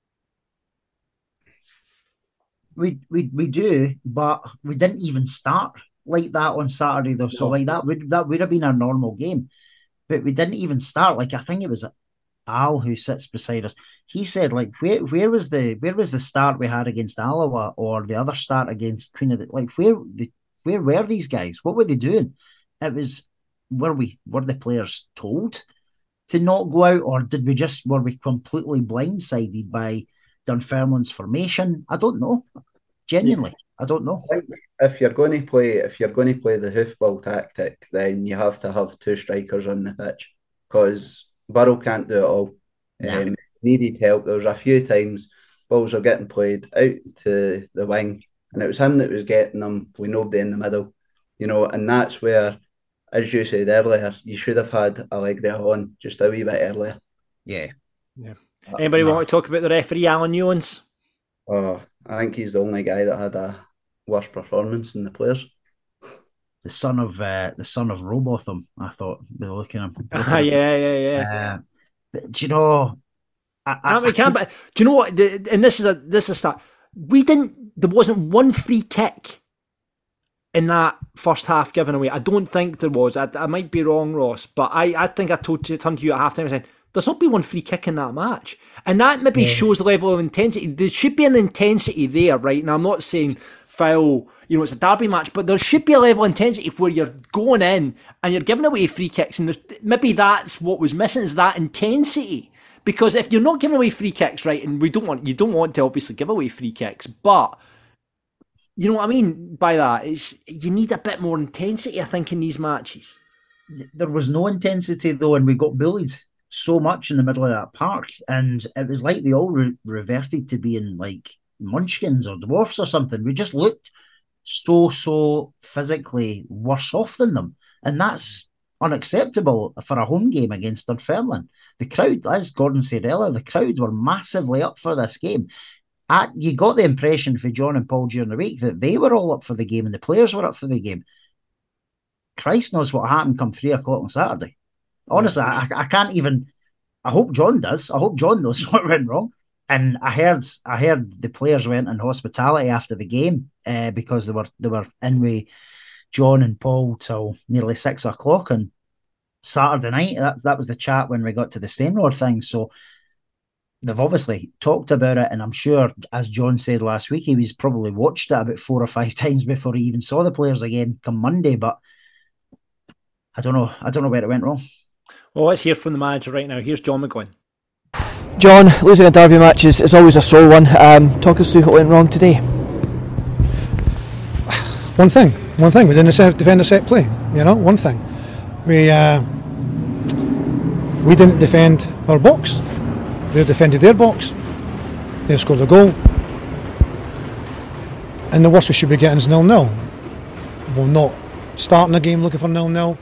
We do, but we didn't even start like that on Saturday though. So like that would have been our normal game. But we didn't even start. Like I think it was Al who sits beside us. He said, like, where was the start we had against Alloa or the other start against Queen of the, like where were these guys? What were they doing? It was were the players told to not go out, or were we completely blindsided by Dunfermline's formation? I don't know. Genuinely, I don't know. I think if you're going to play the hoofball tactic, then you have to have 2 strikers on the pitch, because Burrow can't do it all. Needed help. There was a few times balls were getting played out to the wing, and it was him that was getting them with nobody in the middle. You know, and that's where, as you said earlier, you should have had Allegria on just a wee bit earlier. Yeah. Anybody want to talk about the referee, Alan Newlands? Oh, I think he's the only guy that had a worse performance than the players. The son of Robotham, I thought, by looking at him. Yeah. But do you know? But do you know what? And this is a start. There wasn't one free kick in that first half given away. I don't think there was. I might be wrong, Ross, but I think I turned to you at half time and said, there's not been one free kick in that match. And that maybe shows the level of intensity. There should be an intensity there, right? Now, I'm not saying foul, you know, it's a derby match, but there should be a level of intensity where you're going in and you're giving away free kicks, and maybe that's what was missing, is that intensity. Because if you're not giving away free kicks, right, and you don't want to obviously give away free kicks, but you know what I mean by that? You need a bit more intensity, I think, in these matches. There was no intensity though, and we got bullied so much in the middle of that park, and it was like they all reverted to being like munchkins or dwarfs or something. We just looked so physically worse off than them, and that's unacceptable for a home game against Dunfermline. The crowd, as Gordon said earlier, the crowd were massively up for this game. You got the impression for John and Paul during the week that they were all up for the game and the players were up for the game. Christ knows what happened come 3 o'clock on Saturday. Honestly, I can't even. I hope John does. I hope John knows what went wrong. And I heard the players went in hospitality after the game because they were in with John and Paul till nearly 6 o'clock on Saturday night. That was the chat when we got to the Stainrod thing. So they've obviously talked about it, and I'm sure, as John said last week, he was probably watched it about 4 or 5 times before he even saw the players again come Monday. But I don't know where it went wrong. Well, let's hear from the manager right now. Here's John McGuinn. John, losing a derby match is always a sore one. Talk us through what went wrong today. One thing. We didn't defend a set play. You know, one thing. We didn't defend our box. They defended their box. They scored a goal. And the worst we should be getting is 0-0. We're not starting a game looking for 0-0.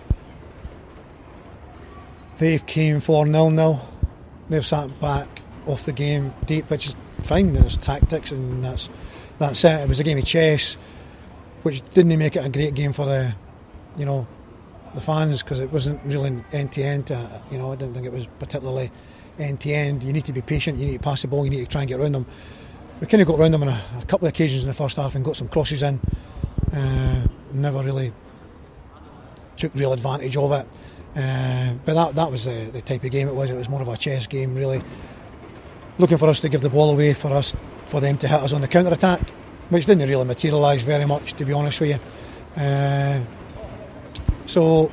They've came for 0-0. They've sat back off the game deep, which is fine. There's tactics, and that's it. It was a game of chess, which didn't make it a great game for the fans, because it wasn't really end to end. I didn't think it was particularly end to end. You need to be patient. You need to pass the ball. You need to try and get around them. We kind of got around them on a couple of occasions in the first half and got some crosses in. Never really took real advantage of it. But that was the type of game it was. It was more of a chess game, really. Looking for us to give the ball away, for them to hit us on the counter-attack, which didn't really materialise very much, to be honest with you. So,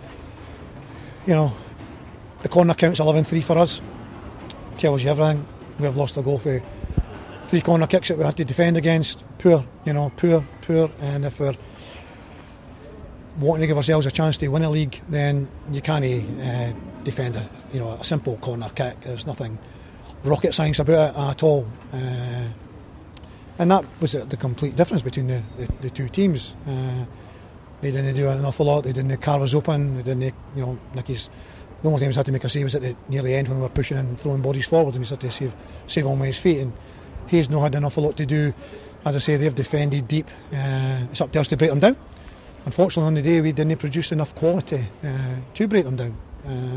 the corner counts 11-3 for us. Tells you everything. We have lost a goal for 3 corner kicks that we had to defend against. Poor. And if we're wanting to give ourselves a chance to win a league, then you can't defend a simple corner kick. There's nothing rocket science about it at all, and that was the complete difference between the two teams. They didn't do an awful lot. They didn't carve us open. They didn't, Nicky's. The only time he's had to make a save was at the near the end when we were pushing and throwing bodies forward, and he's had to save on his feet. And Hayes not had an awful lot to do. As I say, they've defended deep. It's up to us to break them down. Unfortunately, on the day we didn't produce enough quality to break them down.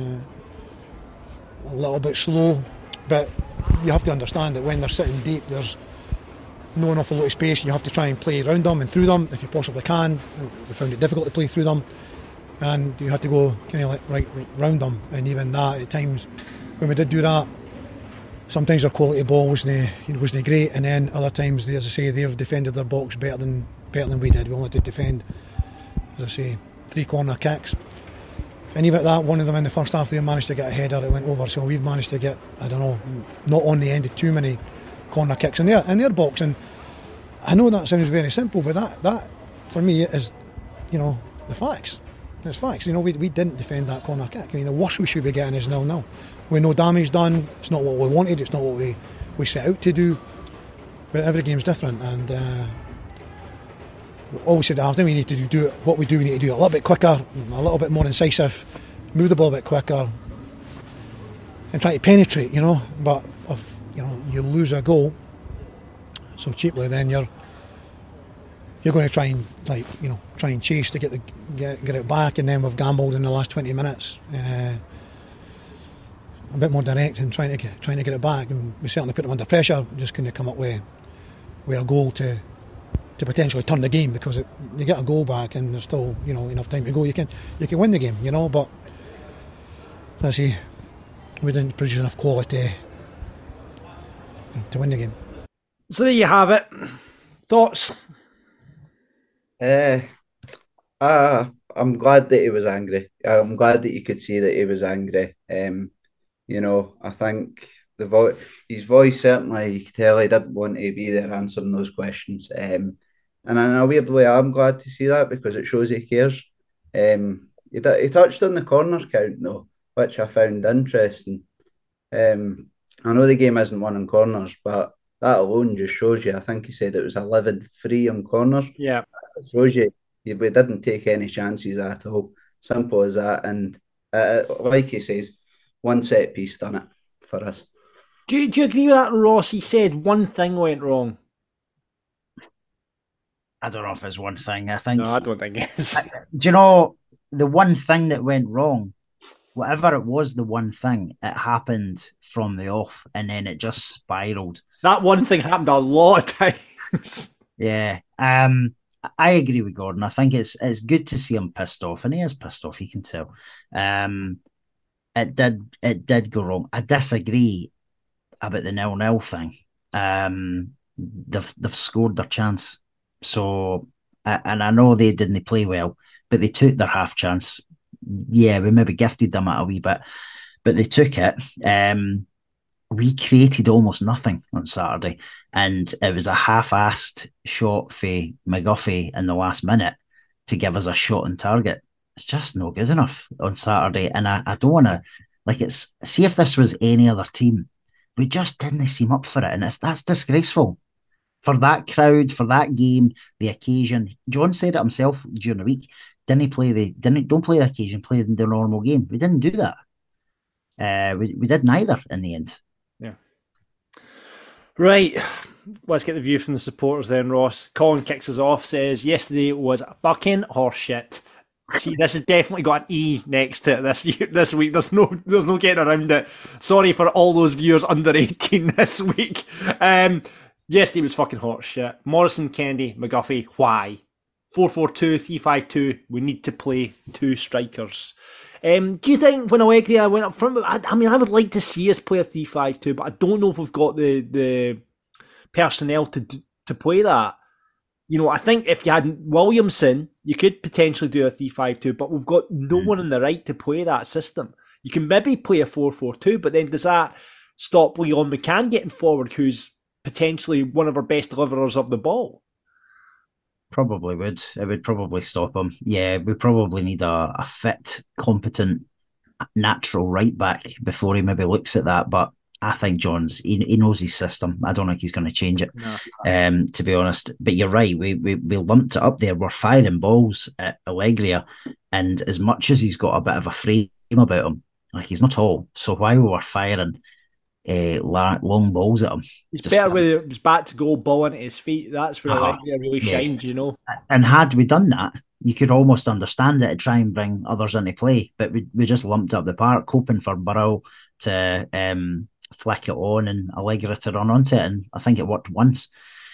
A little bit slow, but you have to understand that when they're sitting deep, there's no an awful lot of space. You have to try and play around them and through them if you possibly can. We found it difficult to play through them, and you had to go kind of like right round them. And even that, at times when we did do that, sometimes our quality ball wasn't great, and then other times, as I say, they've defended their box better than we did. We only had to defend, as I say, 3 corner kicks, and even at that, one of them in the first half, they managed to get a header, it went over. So we've managed to get, I don't know, not on the end of too many corner kicks in their box. And I know that sounds very simple, but that for me is, the facts. It's facts. We didn't defend that corner kick. The worst we should be getting is 0-0. With no damage done. It's not what we wanted. It's not what we set out to do. But every game's different, and we always said after we need to do what we do. We need to do it a little bit quicker, a little bit more incisive, move the ball a bit quicker, and try to penetrate. But if you lose a goal so cheaply, then you're going to try and chase to get it back, and then we've gambled in the last 20 minutes, a bit more direct and trying to get it back, and we certainly put them under pressure. Just couldn't come up with a goal to potentially turn the game, because you get a goal back and there's still enough time to go. You can win the game, but let's see, we didn't produce enough quality to win the game. So there you have it. Thoughts? I'm glad that he was angry. I'm glad that you could see that he was angry. I think his voice, certainly, you could tell he didn't want to be there answering those questions. And in a weird way, I'm glad to see that, because it shows he cares. He touched on the corner count, though, which I found interesting. I know the game isn't won in corners, but that alone just shows you. I think he said it was 11-3 on corners. Yeah. That shows you we didn't take any chances at all. Simple as that. And like he says, one set piece done it for us. Do you agree with that, Ross? He said one thing went wrong. I don't know if it's one thing. I think. No, I don't think it is. Do you know the one thing that went wrong? Whatever it was, the one thing, it happened from the off, and then it just spiraled. That one thing happened a lot of times. Yeah. I agree with Gordon. I think it's good to see him pissed off, and he is pissed off. You can tell. It did go wrong. I disagree about the 0-0 thing. They've scored their chance. So, and I know they didn't play well, but they took their half chance. Yeah, we maybe gifted them at a wee bit, but they took it. We created almost nothing on Saturday, and it was a half-assed shot for McGuffey in the last minute to give us a shot on target. It's just not good enough on Saturday, and I don't want to, see if this was any other team, we just didn't seem up for it, and that's disgraceful for that crowd, for that game, the occasion. John said it himself during the week. Don't play the occasion, play the normal game. We didn't do that. We did neither in the end. Yeah. Right. Let's get the view from the supporters then, Ross. Colin kicks us off, says, yesterday was fucking horseshit. See, this has definitely got an E next to it this week. There's no getting around it. Sorry for all those viewers under 18 this week. Yesterday was fucking horseshit. Morrison, Kennedy, McGuffey, why? 4-4-2, 3-5-2, we need to play 2 strikers. Do you think when Allegri went up front, I would like to see us play a 3-5-2, but I don't know if we've got the personnel to play that. I think if you had Williamson, you could potentially do a 3-5-2, but we've got no one in the right to play that system. You can maybe play a 4-4-2, but then does that stop Leon McCann getting forward, who's potentially one of our best deliverers of the ball? Probably would. It would probably stop him. Yeah, we probably need a fit, competent, natural right back before he maybe looks at that. But I think John's he knows his system. I don't think he's going to change it. No. To be honest, but you're right. We lumped it up there. We're firing balls at Allegria, and as much as he's got a bit of a frame about him, like he's not tall. So why we were firing long balls at him? He's better with his back to goal, ball into his feet. That's where Allegria really shined, you know. And had we done that, you could almost understand it and try and bring others into play. But we just lumped up the park, hoping for Burrell to flick it on and Allegra to run onto it. And I think it worked once.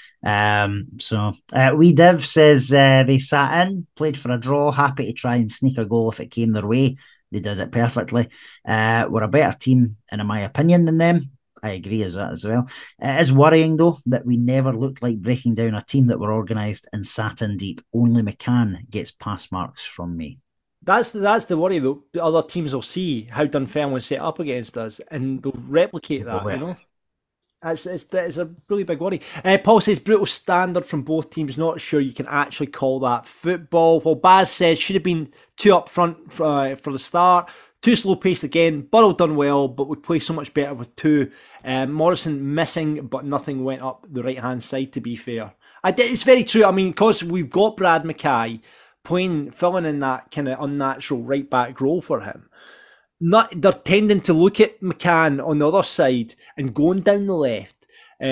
Wee Div says they sat in, played for a draw, happy to try and sneak a goal if it came their way. They did it perfectly. We're a better team, in my opinion, than them. I agree as well. It is worrying, though, that we never looked like breaking down a team that were organised and sat in deep. Only McCann gets pass marks from me. That's the worry, though. The other teams will see how Dunfermline set up against us, and they'll replicate that, you know? It's a really big worry. Paul says, brutal standard from both teams. Not sure you can actually call that football. Well, Baz says, should have been too up front for the start. Too slow paced again. Burrell done well, but we play so much better with two. Morrison missing, but nothing went up the right hand side, to be fair. It's very true. I mean, because we've got Brad Mackay filling in that kind of unnatural right back role for him. They're tending to look at McCann on the other side and going down the left.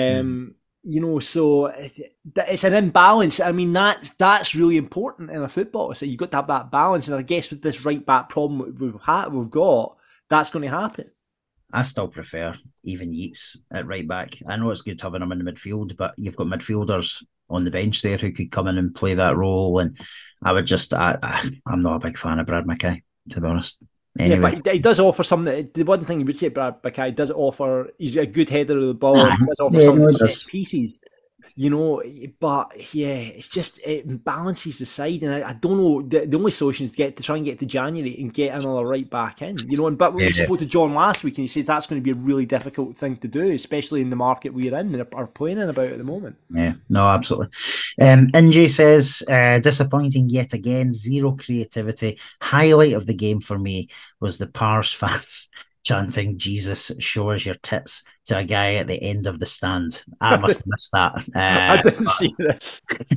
You know, so it's an imbalance. I mean, that's really important in a football. So you've got to have that balance. And I guess with this right back problem we've got, that's going to happen. I still prefer even Yeats at right back. I know it's good having him in the midfield, but you've got midfielders on the bench there who could come in and play that role. And I would just, I'm not a big fan of Brad Mackay, to be honest. Anyway. Yeah, but he does offer something. The one thing you would say Brad Mackay does offer, he's a good header of the ball. He does offer some set pieces, you know. But yeah, it's just it balances the side, and I don't know. The only solution is to try and get to January and get another right back in, you know. But we spoke to John last week, and he said that's going to be a really difficult thing to do, especially in the market we're in and are playing in about at the moment. Yeah, no, absolutely. Injay says, disappointing yet again, zero creativity. Highlight of the game for me was the Pars fans chanting, Jesus, show us your tits, to a guy at the end of the stand. I must have missed that. I didn't see this.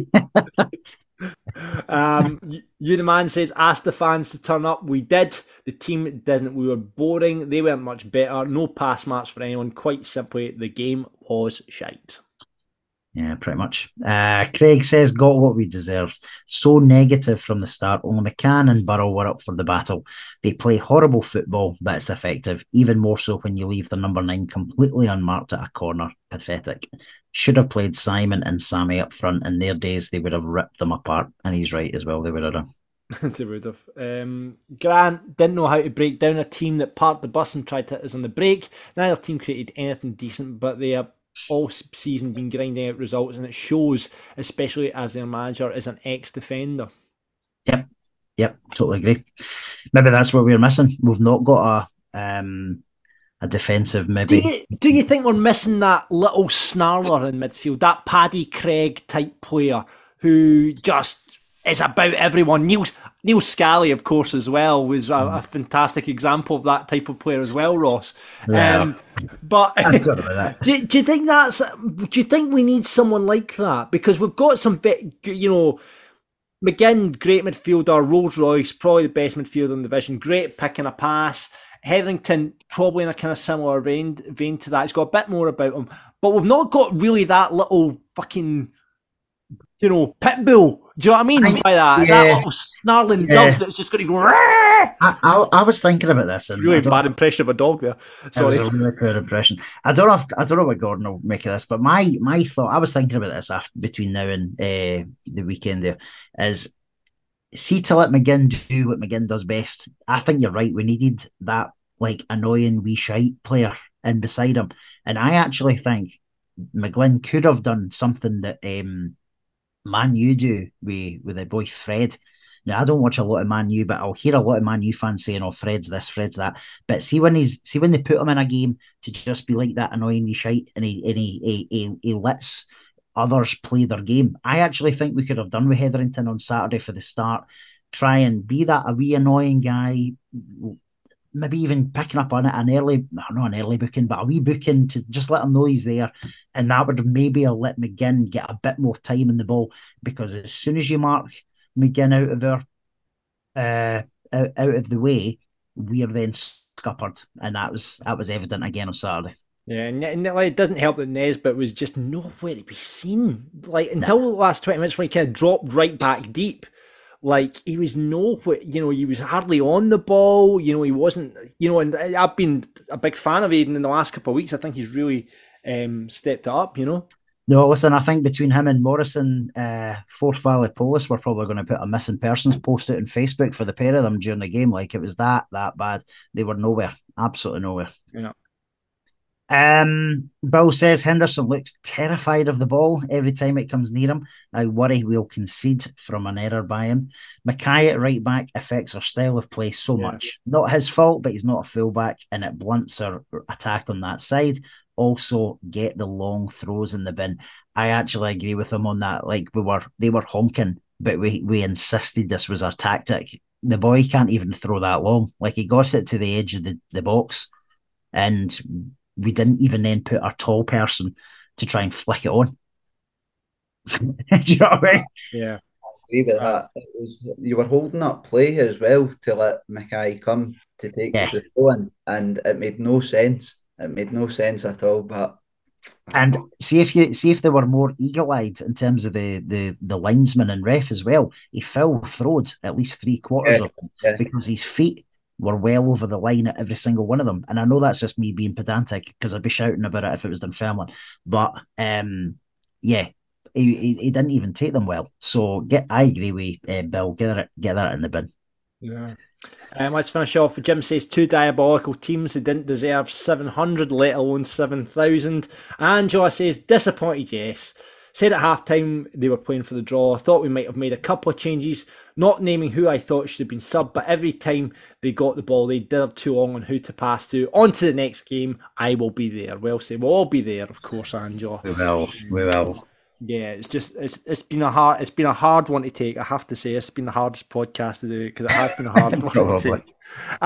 You the man says, ask the fans to turn up. We did. The team didn't. We were boring. They weren't much better. No pass marks for anyone. Quite simply, the game was shite. Yeah, pretty much. Craig says, got what we deserved. So negative from the start. Only McCann and Burrell were up for the battle. They play horrible football, but it's effective. Even more so when you leave the number 9 completely unmarked at a corner. Pathetic. Should have played Simon and Sammy up front. In their days, they would have ripped them apart. And he's right as well. They would have done. They would have. Grant didn't know how to break down a team that parked the bus and tried to hit us on the break. Neither team created anything decent, but they have all season been grinding out results, and it shows, especially as their manager is an ex-defender. Yep, totally agree. Maybe that's what we're missing. We've not got a defensive, maybe. Do you think we're missing that little snarler in midfield, that Paddy Craig type player who just is about everyone? Neil Scally, of course, as well, was a fantastic example of that type of player as well, Ross. Yeah. But do you think do you think we need someone like that? Because we've got some bit, you know, McGinn, great midfielder, Rolls Royce, probably the best midfielder in the division, great picking a pass. Hetherington, probably in a kind of similar vein to that. He's got a bit more about him. But we've not got really that little fucking, you know, pit bull. Do you know what I mean by that? Yeah. That little snarling dog that's just going to go. I was thinking about this. And really bad impression of a dog there. Sorry. It was a really poor impression. I don't know what Gordon will make of this, but my thought, I was thinking about this between now and the weekend there, is see to let McGinn do what McGinn does best. I think you're right. We needed that like annoying wee shite player in beside him. And I actually think McGlynn could have done something that Man U do with their boy Fred. Now, I don't watch a lot of Man U, but I'll hear a lot of Man U fans saying, "Oh, Fred's this, Fred's that." But see when they put him in a game to just be like that annoying shite, and he lets others play their game. I actually think we could have done with Hetherington on Saturday for the start. Try and be that a wee annoying guy, maybe even picking up on it, not an early booking, but a wee booking to just let him know he's there. And that would maybe let McGinn get a bit more time in the ball, because as soon as you mark McGinn out of the way, we are then scuppered. And that was evident again on Saturday. Yeah, and like, it doesn't help that Nesbitt was just nowhere to be seen. Like, until the last 20 minutes when he kind of dropped right back deep. Like, he was nowhere, he was hardly on the ball, he wasn't, and I've been a big fan of Aiden in the last couple of weeks. I think he's really stepped up, No, listen, I think between him and Morrison, Forth Valley Police were probably going to put a missing persons post out on Facebook for the pair of them during the game. Like, it was that bad. They were nowhere, absolutely nowhere. Yeah. Bill says Henderson looks terrified of the ball every time it comes near him. I worry we'll concede from an error by him. Mackay at right back affects our style of play so much. Not his fault, but he's not a fullback, and it blunts our attack on that side. Also, get the long throws in the bin. I actually agree with him on that. Like, they were honking, but we insisted this was our tactic. The boy can't even throw that long. Like, he got it to the edge of the box, and we didn't even then put our tall person to try and flick it on. Do you know what I mean? Yeah. I agree with that. You were holding up play as well to let Mackay come to take the throw in, and it made no sense. It made no sense at all. But and see if they were more eagle-eyed in terms of the linesman and ref as well. He foul-throwed at least 3/4 of them because his feet were well over the line at every single one of them. And I know that's just me being pedantic, because I'd be shouting about it if it was Dunfermline. But he didn't even take them well. So I agree with Bill. Get that in the bin. Yeah. Let's finish off. Jim says 2 diabolical teams. They didn't deserve 700, let alone 7,000. Angela says disappointed, yes. Said at halftime they were playing for the draw. Thought we might have made a couple of changes, not naming who I thought should have been subbed, but every time they got the ball, they did too long on who to pass to. On to the next game. I will be there. Well said. We'll all be there, of course, Angela. We will. Yeah, it's been a hard one to take. I have to say, it's been the hardest podcast to do, because it has been a hard one to take.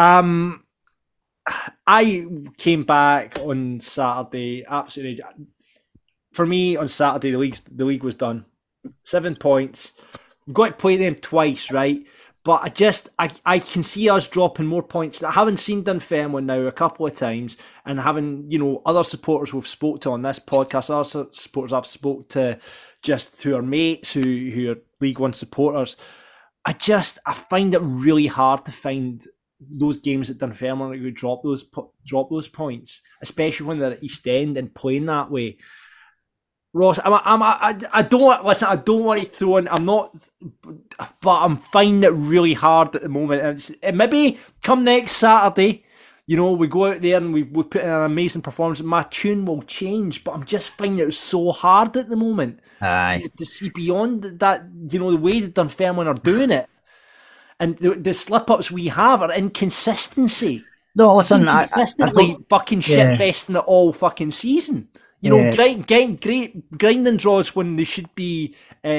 I came back on Saturday. Absolutely, for me on Saturday, the league was done. 7 points. We've got to play them twice, right? But I can see us dropping more points. I haven't seen Dunfermline now a couple of times, and having, other supporters we've spoke to on this podcast, other supporters I've spoke to just through our mates who are League One supporters. I find it really hard to find those games at Dunfermline who drop those points, especially when they're at East End and playing that way. Ross, I don't want to throw in. I'm not, but I'm finding it really hard at the moment. And maybe come next Saturday, we go out there and we put in an amazing performance. My tune will change, but I'm just finding it so hard at the moment. Aye. To see beyond that, the way that Dunfermline are doing it, and the slip-ups we have are inconsistency. No, listen, consistently fucking shit-festing it all fucking season. Grinding draws when they should be,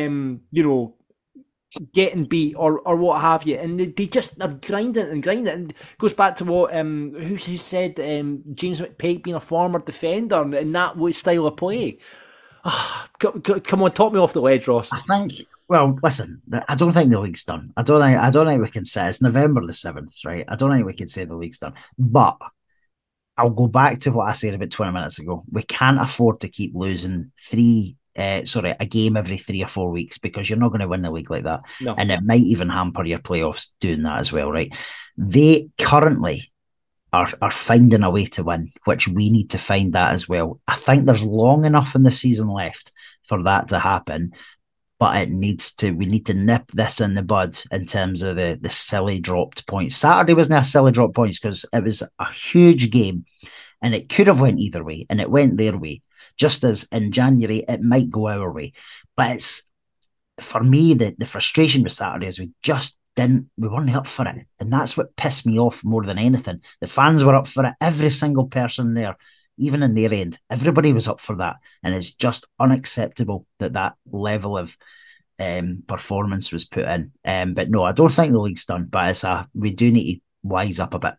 getting beat or what have you, and they just are grinding and it goes back to what who said James McPake being a former defender and that style of play. Come on, talk me off the ledge, Ross. I think. Well, listen, I don't think the league's done. I don't think we can say it's November the 7th, right? I don't think we can say the league's done, but I'll go back to what I said about 20 minutes ago. We can't afford to keep losing a game every 3 or 4 weeks, because you're not going to win the league like that. No. And it might even hamper your playoffs doing that as well, right? They currently are finding a way to win, which we need to find that as well. I think there's long enough in the season left for that to happen, but we need to nip this in the bud in terms of the silly dropped points. Saturday wasn't a silly drop points because it was a huge game and it could have went either way, and it went their way. Just as in January, it might go our way. But it's, for me, the frustration with Saturday is we weren't up for it. And that's what pissed me off more than anything. The fans were up for it. Every single person there, even in their end, everybody was up for that. And it's just unacceptable that level of performance was put in. But no, I don't think the league's done. But we do need to wise up a bit.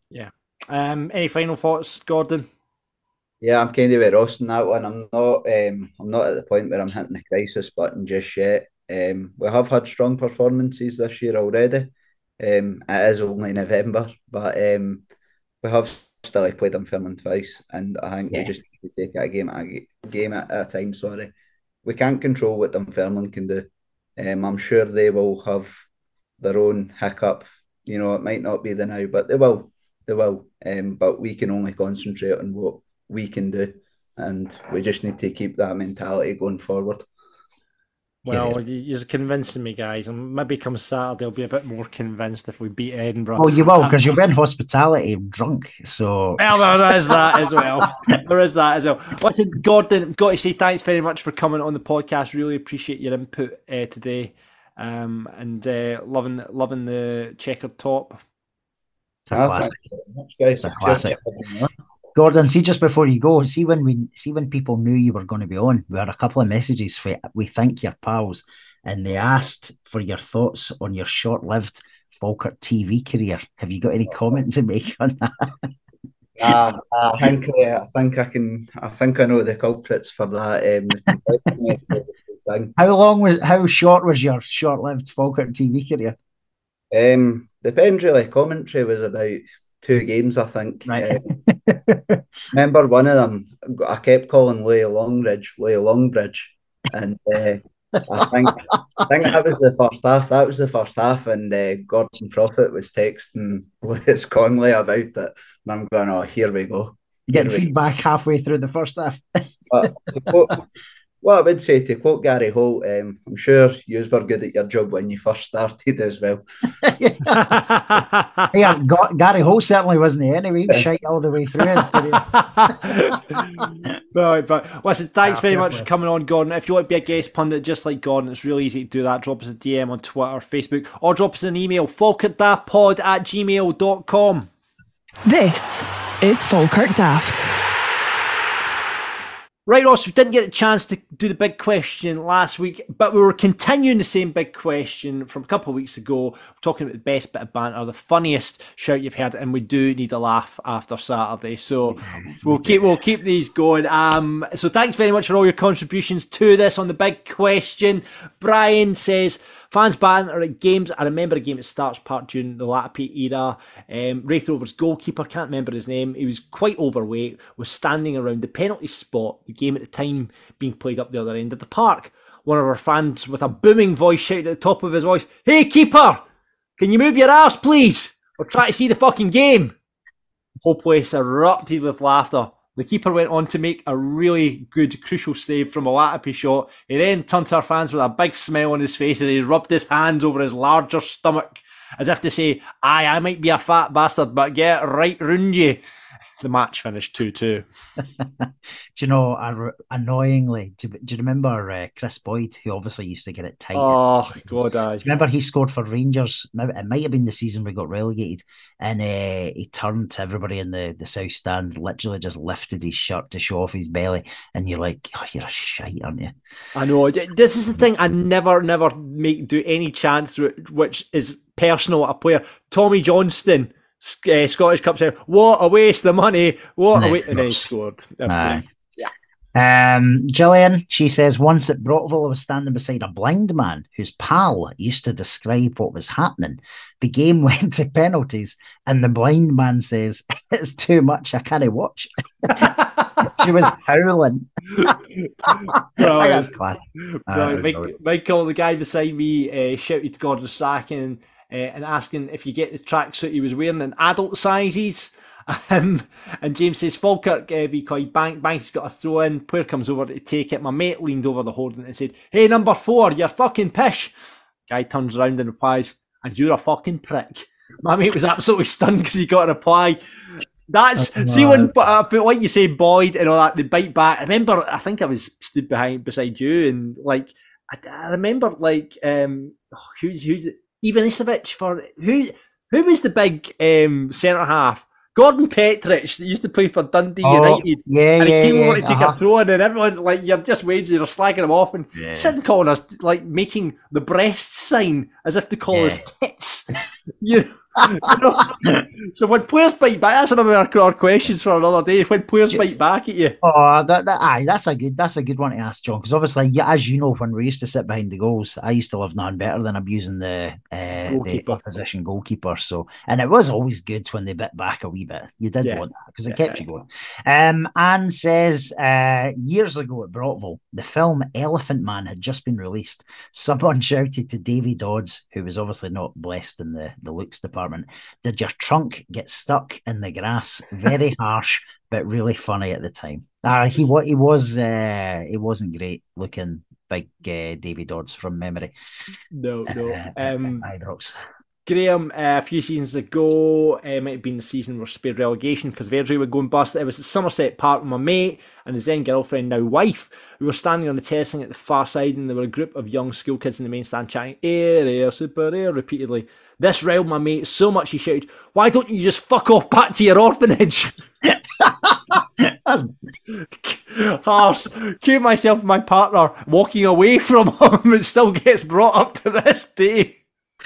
Yeah. Any final thoughts, Gordon? Yeah, I'm kind of with Ross on that one. I'm not at the point where I'm hitting the crisis button just yet. We have had strong performances this year already. It is only November, but we have still played Dunfermline twice, and I think we just need to take it a game at a time. Sorry, we can't control what Dunfermline can do. I'm sure they will have their own hiccup. You know, it might not be the now, but they will. They will. But we can only concentrate on what we can do, and we just need to keep that mentality going forward. Well, you're convincing me, guys, and maybe come Saturday I'll be a bit more convinced if we beat Edinburgh. Well, you will, because you'll be in hospitality drunk, so... Well, there is that as well. There is that as well. Listen, Gordon, got to say thanks very much for coming on the podcast. Really appreciate your input today, and loving the checkered top. It's a classic. It's a classic. Gordon, see, just before you go, see when people knew you were going to be on, we had a couple of messages for we think you're pals, and they asked for your thoughts on your short-lived Falkirk TV career. Have you got any comment to make on that? I think I know the culprits for that. How short was your short-lived Falkirk TV career? Depends really. Commentary was about 2 games, I think. Right. Remember one of them, I kept calling Leigh Longbridge, and I think that was the first half. That was the first half, and Gordon Prophet was texting Lewis Conley about it, and I'm going, "Oh, here we go." Getting feedback halfway through the first half. But what I would say, to quote Gary Holt, I'm sure you were good at your job when you first started as well. Yeah, Gary Holt certainly wasn't he anyway. He was shite all the way through his career. Right, but listen, thanks very much for coming on, Gordon. If you want to be a guest pundit just like Gordon, it's really easy to do that. Drop us a DM on Twitter, Facebook, or drop us an email, falkirkdaftpod@gmail.com. This is Falkirk Daft. Right, Ross, we didn't get a chance to do the big question last week, but we were continuing the same big question from a couple of weeks ago. We're talking about the best bit of banter, the funniest shout you've heard, and we do need a laugh after Saturday. So we'll keep these going. So thanks very much for all your contributions to this on the big question. Brian says, fans banter at games. I remember a game at Starts Park during the Latapy era. Wraith Rovers goalkeeper, can't remember his name. He was quite overweight, was standing around the penalty spot, the game at the time being played up the other end of the park. One of our fans with a booming voice shouted at the top of his voice, "Hey keeper, can you move your arse please? Or try to see the fucking game." The whole place erupted with laughter. The keeper went on to make a really good, crucial save from a Latapy shot. He then turned to our fans with a big smile on his face and he rubbed his hands over his larger stomach as if to say, "Aye, I might be a fat bastard, but get right round you." The match finished 2-2. Do you know, annoyingly, do you remember Chris Boyd, who obviously used to get it tight? Oh, God, aye. Remember he scored for Rangers? It might have been the season we got relegated. And he turned to everybody in the South Stand, literally just lifted his shirt to show off his belly. And you're like, "Oh, you're a shite, aren't you?" I know. This is the thing. I never do any chance which is personal at a player. Tommy Johnston, Scottish Cup said, "What a waste of money, what a waste," and then he scored. Gillian, she says, once at Brockville I was standing beside a blind man whose pal used to describe what was happening. The game went to penalties and the blind man says, "It's too much, I can't watch." She was howling. That's class. Michael, the guy beside me, shouted to Gordon Strachan and asking if you get the tracksuit he was wearing in adult sizes. And James says, Falkirk Bank's got a throw in. Player comes over to take it. My mate leaned over the hoarding and said, "Hey, number 4, you're fucking pish." Guy turns around and replies, "And you're a fucking prick." My mate was absolutely stunned because he got a reply. When like you say, Boyd and all that, they bite back. I remember, I think I was stood beside you, and like I remember like who's it? Ivanisevic for who was the big centre half? Gordon Petrich that used to play for Dundee United. Yeah, and he came over to take a throw in, and everyone like, you're just waiting, you're slagging him off and sitting calling us, like making the breast sign as if to call us tits. So when players bite back, that's another our questions for another day. When players bite back at you, That's a good one to ask, John. Because obviously, as you know, when we used to sit behind the goals, I used to love nothing better than abusing the opposition goalkeeper. So, and it was always good when they bit back a wee bit. You did want that because it kept you going. Anne says years ago at Brockville, the film Elephant Man had just been released. Someone shouted to Davy Dodds, who was obviously not blessed in the looks department, "Did your trunk get stuck in the grass?" Very harsh, but really funny at the time. He wasn't great looking, big Davy Dodds from memory. No. Ibrox. Graham, a few seasons ago, it might have been the season where spared relegation because Verdry were going bust. It was at Somerset Park with my mate and his then girlfriend, now wife. We were standing on the terracing at the far side and there were a group of young school kids in the main stand chatting air, super air repeatedly. This riled my mate so much he shouted, "Why don't you just fuck off back to your orphanage?" Harsh. Cue myself and my partner walking away from him. It still gets brought up to this day.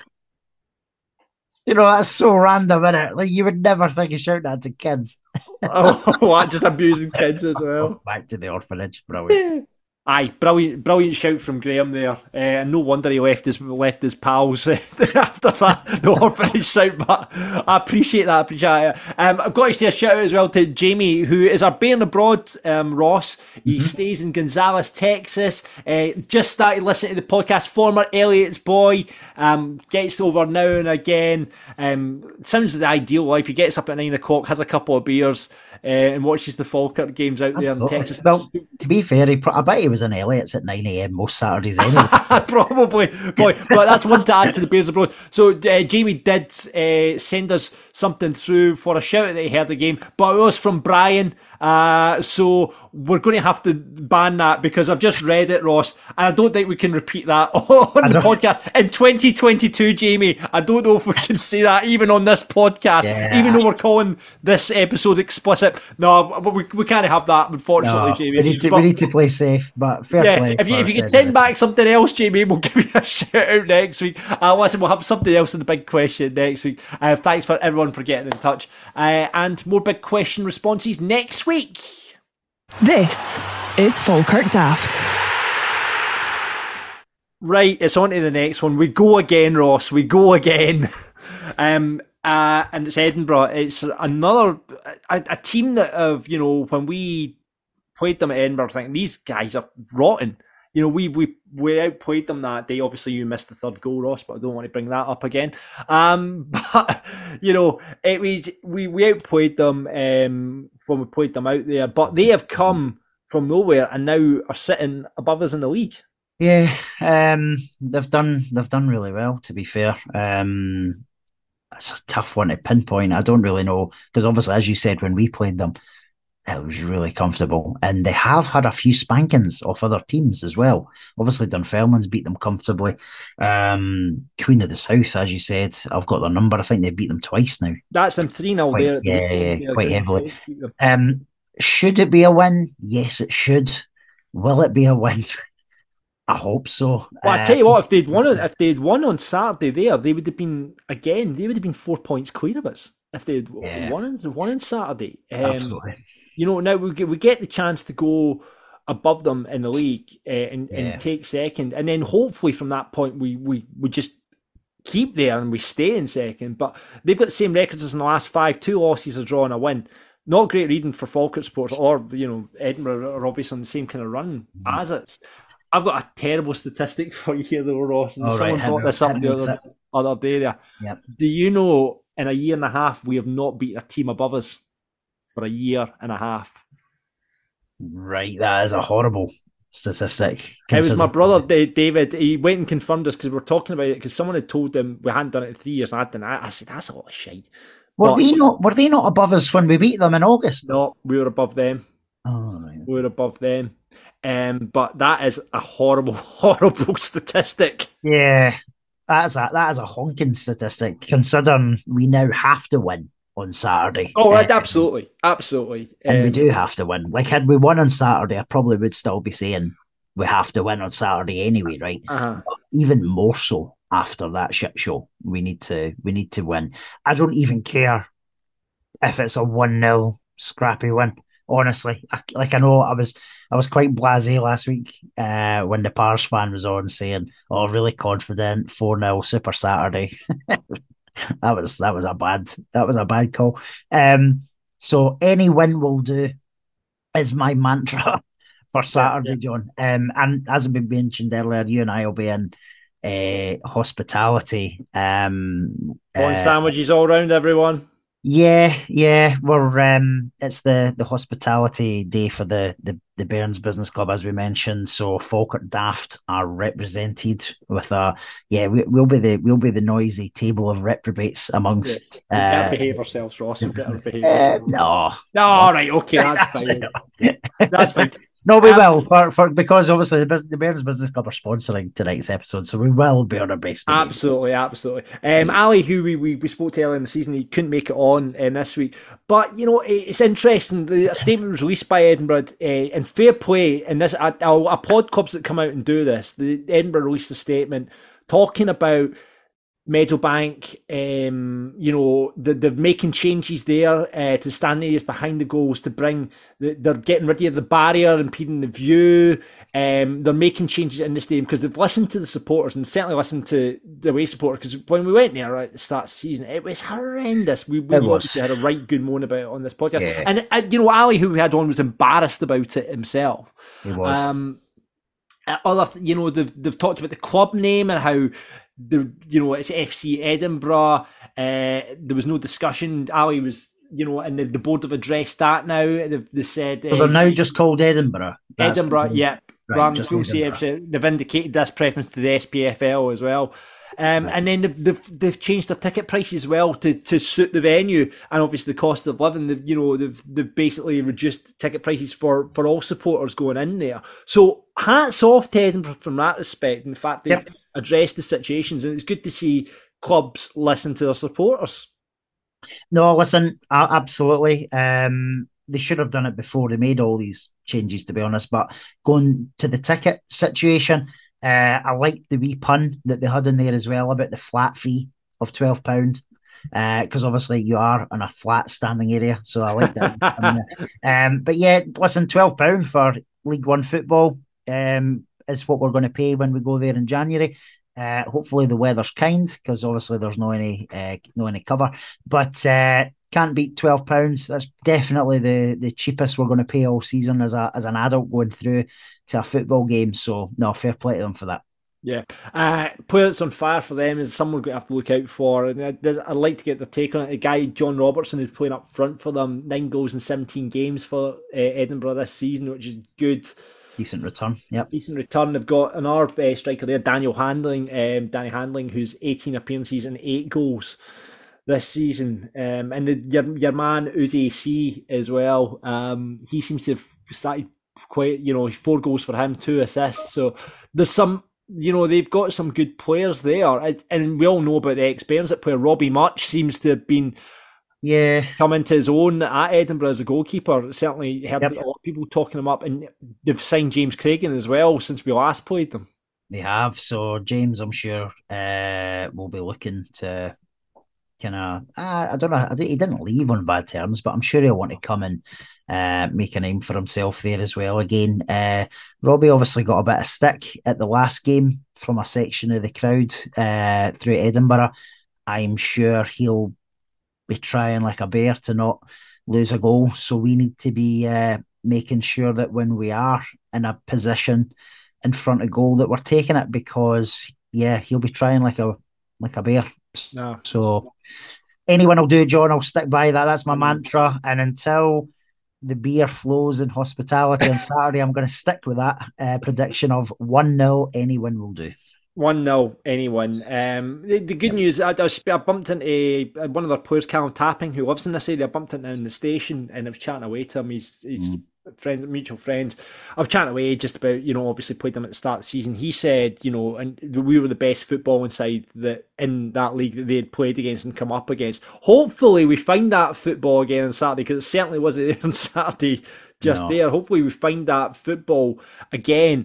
You know, that's so random, isn't it? Like, you would never think of shouting that to kids. Just abusing kids as well. Back to the orphanage, brilliant. Aye, brilliant shout from Graham there. And no wonder he left his pals after that, the orphanage shout. But I appreciate that. I've got to say a shout out as well to Jamie, who is our Bairn Abroad, Ross. He stays in Gonzales, Texas. Just started listening to the podcast. Former Elliot's boy. Gets over now and again. Sounds the ideal life. He gets up at 9 o'clock, has a couple of beers, and watches the Falkirk games out there in Texas. Well, to be fair, I bet he was in Elliot's at 9 a.m. most Saturdays anyway. Probably, boy, but that's one to add to the Bears Abroad. So Jamie did send us something through for a shout out that he heard the game, but it was from Brian. So we're going to have to ban that because I've just read it, Ross, and I don't think we can repeat that on the podcast in 2022, Jamie. I don't know if we can say that even on this podcast, even though we're calling this episode explicit. No, but we can't have that, unfortunately, Jamie. We need to play safe, but fair play. If you can send back something else, Jamie, we'll give you a shout out next week. Listen, we'll have something else in the big question next week. Thanks for everyone for getting in touch. And more big question responses next week. This is Falkirk Daft. Right, it's on to the next one. We go again, Ross. We go again. And it's Edinburgh. It's another a team that when we played them at Edinburgh, I think these guys are rotten. You know, we outplayed them that day. Obviously, you missed the third goal, Ross, but I don't want to bring that up again. But it was we outplayed them when we played them out there. But they have come from nowhere and now are sitting above us in the league. Yeah, they've done really well. To be fair, it's a tough one to pinpoint. I don't really know because obviously, as you said, when we played them, it was really comfortable, and they have had a few spankings off other teams as well. Obviously, Dunfermline's beat them comfortably. Queen of the South, as you said, I've got their number. I think they beat them twice now. That's them 3-0 there. Yeah, quite heavily. Should it be a win? Yes, it should. Will it be a win? I hope so. Well, I tell you what, if they'd won on Saturday, they would have been 4 points clear of us if they'd won on Saturday. Absolutely. Now we get the chance to go above them in the league and take second, and then hopefully from that point we just keep there and we stay in second. But they've got the same records as in the last 5: 2 losses, a draw and a win. Not great reading for Falkirk Sports, or Edinburgh are obviously on the same kind of run as us. I've got a terrible statistic for you here, though, Ross. And someone brought this up the other day there. Yep. Do you know, in a year and a half, we have not beaten a team above us for a year and a half? Right, that is a horrible statistic. It was my brother, David. He went and confirmed us because we were talking about it because someone had told him we hadn't done it in 3 years. And I said, that's a lot of shite. Were they not above us when we beat them in August? No, we were above them. Oh, right. We were above them. But that is a horrible, horrible statistic. Yeah, that is a honking statistic, considering we now have to win on Saturday. Oh, absolutely. And we do have to win. Like, had we won on Saturday, I probably would still be saying we have to win on Saturday anyway, right? Uh-huh. Even more so after that shit show. We need to win. I don't even care if it's a 1-0 scrappy win. Honestly, I know I was quite blasé last week when the Pars fan was on saying, "Oh, really confident 4-0 Super Saturday." that was a bad call. So any win will do is my mantra for Saturday, John. And as I mentioned earlier, you and I will be in hospitality. Sandwiches all round, everyone. Yeah, we're it's the hospitality day for the Bairns Business Club, as we mentioned. So Falkirk Daft are represented with we'll be the noisy table of reprobates amongst. We better behave ourselves, Ross. No, right, okay, that's fine. That's fine. No, we will for because obviously the Bairns Business Club are sponsoring tonight's episode, so we will be on our best behaviour. Absolutely. Ali, who we spoke to earlier in the season, he couldn't make it on this week, but it's interesting. The statement was released by Edinburgh, and fair play. And this, I applaud clubs that come out and do this. The Edinburgh released a statement talking about Meadowbank, they're making changes there to the stand areas behind the goals to bring. They're getting rid of the barrier, impeding the view. They're making changes in the stadium because they've listened to the supporters and certainly listened to the away supporters. Because when we went there at the start of the season, it was horrendous. We obviously had a right good moan about it on this podcast. Yeah. And Ali, who we had on, was embarrassed about it himself. He was. They've talked about the club name and how it's FC Edinburgh. There was no discussion. Ali was, and the board have addressed that now. They said they're now just called Edinburgh. Edinburgh, yeah. Right, they've indicated this preference to the SPFL as well. And then they've changed their ticket prices as well to suit the venue and obviously the cost of living. They've basically reduced ticket prices for all supporters going in there. So hats off to Edinburgh from that respect, and the fact they've addressed the situations, and it's good to see clubs listen to their supporters. No, listen, absolutely. They should have done it before they made all these changes, to be honest. But going to the ticket situation, I like the wee pun that they had in there as well about the flat fee of £12, because obviously you are in a flat standing area, so I like that. But yeah, listen, £12 for League One football is what we're going to pay when we go there in January. Hopefully the weather's kind, because obviously there's no any cover, but can't beat £12. That's definitely the cheapest we're going to pay all season as an adult going through to a football game. So no, fair play to them for that. Yeah, player that's on fire for them is someone we're going to have to look out for, and I'd like to get their take on it. A guy, John Robertson, who's playing up front for them, 9 goals in 17 games for Edinburgh this season, which is good. Decent return, yep. Decent return. They've got another striker there, Danny Handling, who's 18 appearances and 8 goals this season. And your man Uzi C as well. He seems to have started quite, 4 goals for him, 2 assists. So there's some, they've got some good players there. And we all know about the experience that player Robbie Much seems to have been come into his own at Edinburgh as a goalkeeper. Certainly heard a lot of people talking him up, and they've signed James Cragen as well since we last played them. They have. So James, I'm sure, will be looking to kind of, I don't know, he didn't leave on bad terms, but I'm sure he'll want to come and make a name for himself there as well. Again, Robbie obviously got a bit of stick at the last game from a section of the crowd through Edinburgh. I'm sure he'll be trying like a bear to not lose a goal. So we need to be making sure that when we are in a position in front of goal that we're taking it, because he'll be trying like a bear. No. So anyone will do, John. I'll stick by that. That's my mantra. And until the beer flows in hospitality on Saturday, I'm going to stick with that prediction of 1-0. Anyone will do. 1-0, anyone. The good news, I bumped into one of their players, Callum Tapping, who lives in this area. I bumped into him in the station and I was chatting away to him. He's mutual friends. I was chatting away just about, obviously played them at the start of the season. He said, and we were the best footballing side that in that league that they had played against and come up against. Hopefully we find that football again on Saturday, because it certainly wasn't there on Saturday there. Hopefully we find that football again.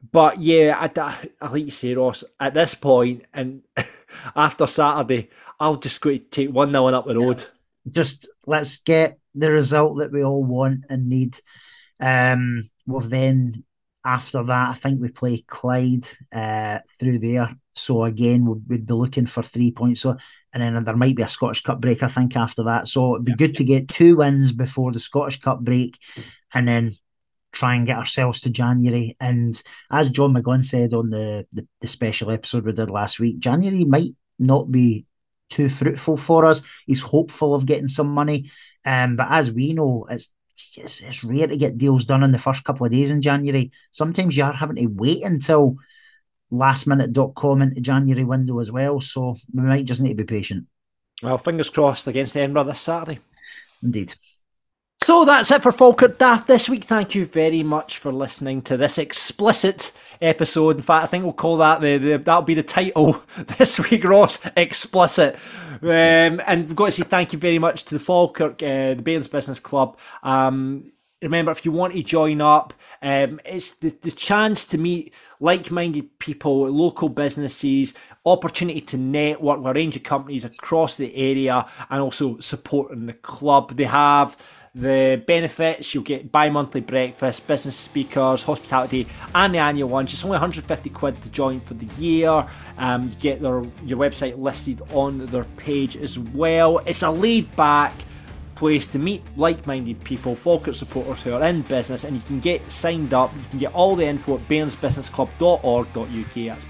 But yeah, I like you say, Ross, at this point, and after Saturday, I'll just go to take 1-0 up the road. Just let's get the result that we all want and need. We've then, after that, I think we play Clyde through there. So again, we'd be looking for 3 points. So, and then there might be a Scottish Cup break, I think, after that. So it'd be good to get 2 wins before the Scottish Cup break, and then try and get ourselves to January. And as John McGunn said on the special episode we did last week, January might not be too fruitful for us. He's hopeful of getting some money. But as we know, it's rare to get deals done in the first couple of days in January. Sometimes you are having to wait until lastminute.com into January window as well. So we might just need to be patient. Well, fingers crossed against Edinburgh this Saturday. Indeed. So that's it for Falkirk Daft this week. Thank you very much for listening to this explicit episode. In fact, I think we'll call that that'll be the title this week, Ross. Explicit. And we've got to say thank you very much to the Falkirk, the Bairns Business Club. Remember, if you want to join up, it's the chance to meet like-minded people, local businesses, opportunity to network with a range of companies across the area, and also supporting the club. They have the benefits. You'll get bi-monthly breakfast, business speakers, hospitality, and the annual lunch. It's only 150 quid to join for the year. You get your website listed on their page as well. It's a laid-back place to meet like-minded people, Falkirk supporters who are in business, and you can get signed up. You can get all the info at bairnsbusinessclub.org.uk. That's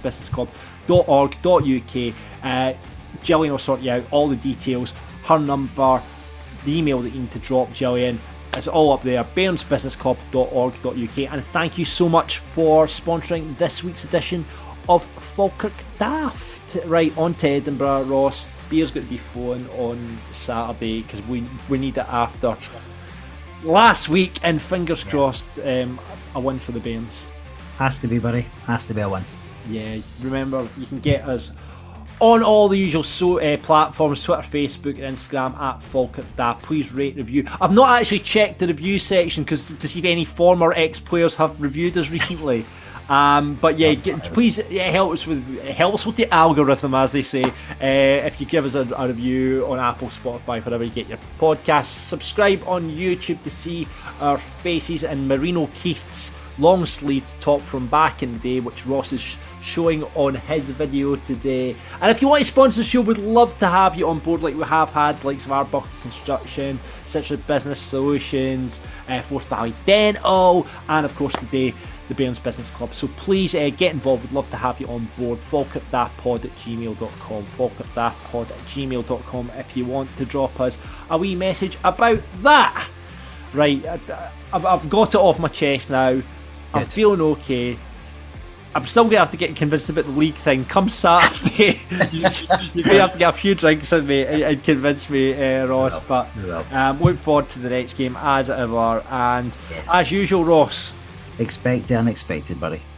bairnsbusinessclub.org.uk. Gillian will sort you out all the details, her number, the email that you need to drop Gillian. It's all up there, bairnsbusinessclub.org.uk. And thank you so much for sponsoring this week's edition of Falkirk Daft. Right, on to Edinburgh, Ross. Beer's got to be flowing on Saturday because we need it after last week, and fingers crossed a win for the Bairns. Has to be, buddy. Has to be a win. Yeah, remember, you can get us on all the usual platforms, Twitter, Facebook and Instagram at Falkirk Daft. Please rate, review. I've not actually checked the review section to see if any former ex-players have reviewed us recently. But yeah, please, it helps with the algorithm, as they say. If you give us a review on Apple, Spotify, wherever you get your podcasts. Subscribe on YouTube to see our faces and Marino Keith's long sleeved top from back in the day, which Ross is showing on his video today. And if you want to sponsor the show, we'd love to have you on board, like we have had, likes of Arbuckle Construction, Citrus Business Solutions, Forth Valley Dental, and of course today the Bairns Business Club. So please get involved. We'd love to have you on board. falkirkdaftpod@gmail.com, falkirkdaftpod@gmail.com if you want to drop us a wee message about that. Right, I've got it off my chest now. I'm feeling okay. I'm still going to have to get convinced about the league thing. Come Saturday, you're going to have to get a few drinks in me and convince me, Ross. But look forward to the next game as ever. And as usual, Ross, expect the unexpected, buddy.